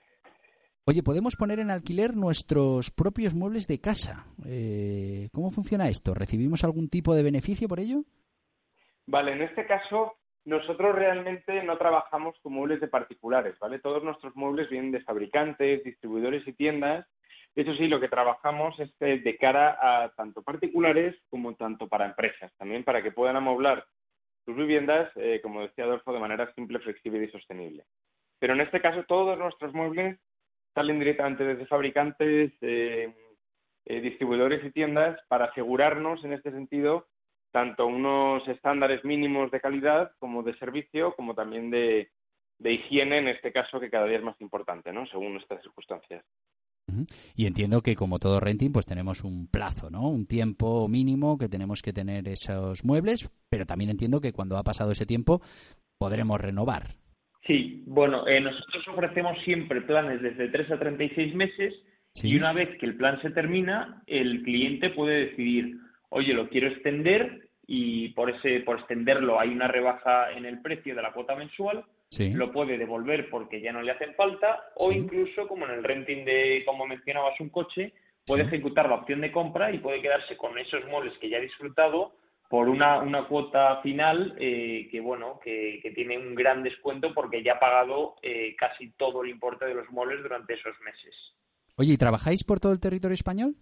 Oye, ¿podemos poner en alquiler nuestros propios muebles de casa? Eh, ¿Cómo funciona esto? ¿Recibimos algún tipo de beneficio por ello? Vale, en este caso nosotros realmente no trabajamos con muebles de particulares, ¿vale? Todos nuestros muebles vienen de fabricantes, distribuidores y tiendas. Eso sí, lo que trabajamos es de cara a tanto particulares como tanto para empresas, también para que puedan amueblar sus viviendas, eh, como decía Adolfo, de manera simple, flexible y sostenible. Pero en este caso todos nuestros muebles salen directamente desde fabricantes, eh, eh, distribuidores y tiendas para asegurarnos, en este sentido, tanto unos estándares mínimos de calidad como de servicio, como también de, de higiene, en este caso, que cada día es más importante, ¿no? Según nuestras circunstancias. Uh-huh. Y entiendo que, como todo renting, pues tenemos un plazo, ¿no? Un tiempo mínimo que tenemos que tener esos muebles, pero también entiendo que cuando ha pasado ese tiempo podremos renovar. Sí, bueno, eh, nosotros ofrecemos siempre planes desde tres a treinta y seis meses sí. Y una vez que el plan se termina, el cliente puede decidir, oye, lo quiero extender y por ese por extenderlo hay una rebaja en el precio de la cuota mensual, sí. Lo puede devolver porque ya no le hacen falta o sí. Incluso, como en el renting de, como mencionabas, un coche, puede sí. Ejecutar la opción de compra y puede quedarse con esos muebles que ya ha disfrutado por una, una cuota final eh, que bueno que, que tiene un gran descuento porque ya ha pagado eh, casi todo el importe de los muebles durante esos meses. Oye, ¿y trabajáis por todo el territorio español?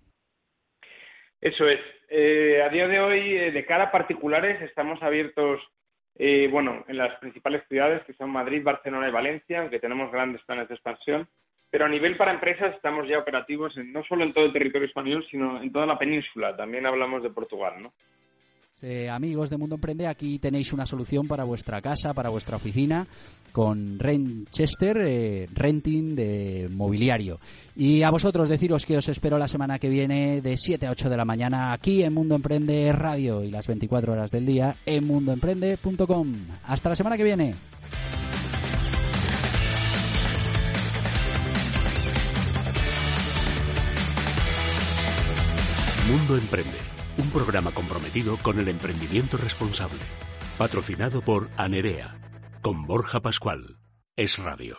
Eso es. Eh, a día de hoy, eh, de cara a particulares, estamos abiertos eh, bueno, en las principales ciudades que son Madrid, Barcelona y Valencia, aunque tenemos grandes planes de expansión. Pero a nivel para empresas estamos ya operativos en, no solo en todo el territorio español, sino en toda la península. También hablamos de Portugal, ¿no? Eh, amigos de Mundo Emprende, aquí tenéis una solución para vuestra casa, para vuestra oficina, con Renchester, eh, renting de mobiliario. Y a vosotros deciros que os espero la semana que viene de siete a ocho de la mañana aquí en Mundo Emprende Radio y las veinticuatro horas del día en mundo emprende punto com. Hasta la semana que viene. Mundo Emprende, un programa comprometido con el emprendimiento responsable. Patrocinado por Anerea, con Borja Pascual. Es Radio.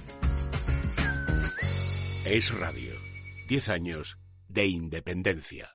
Es Radio. Diez años de independencia.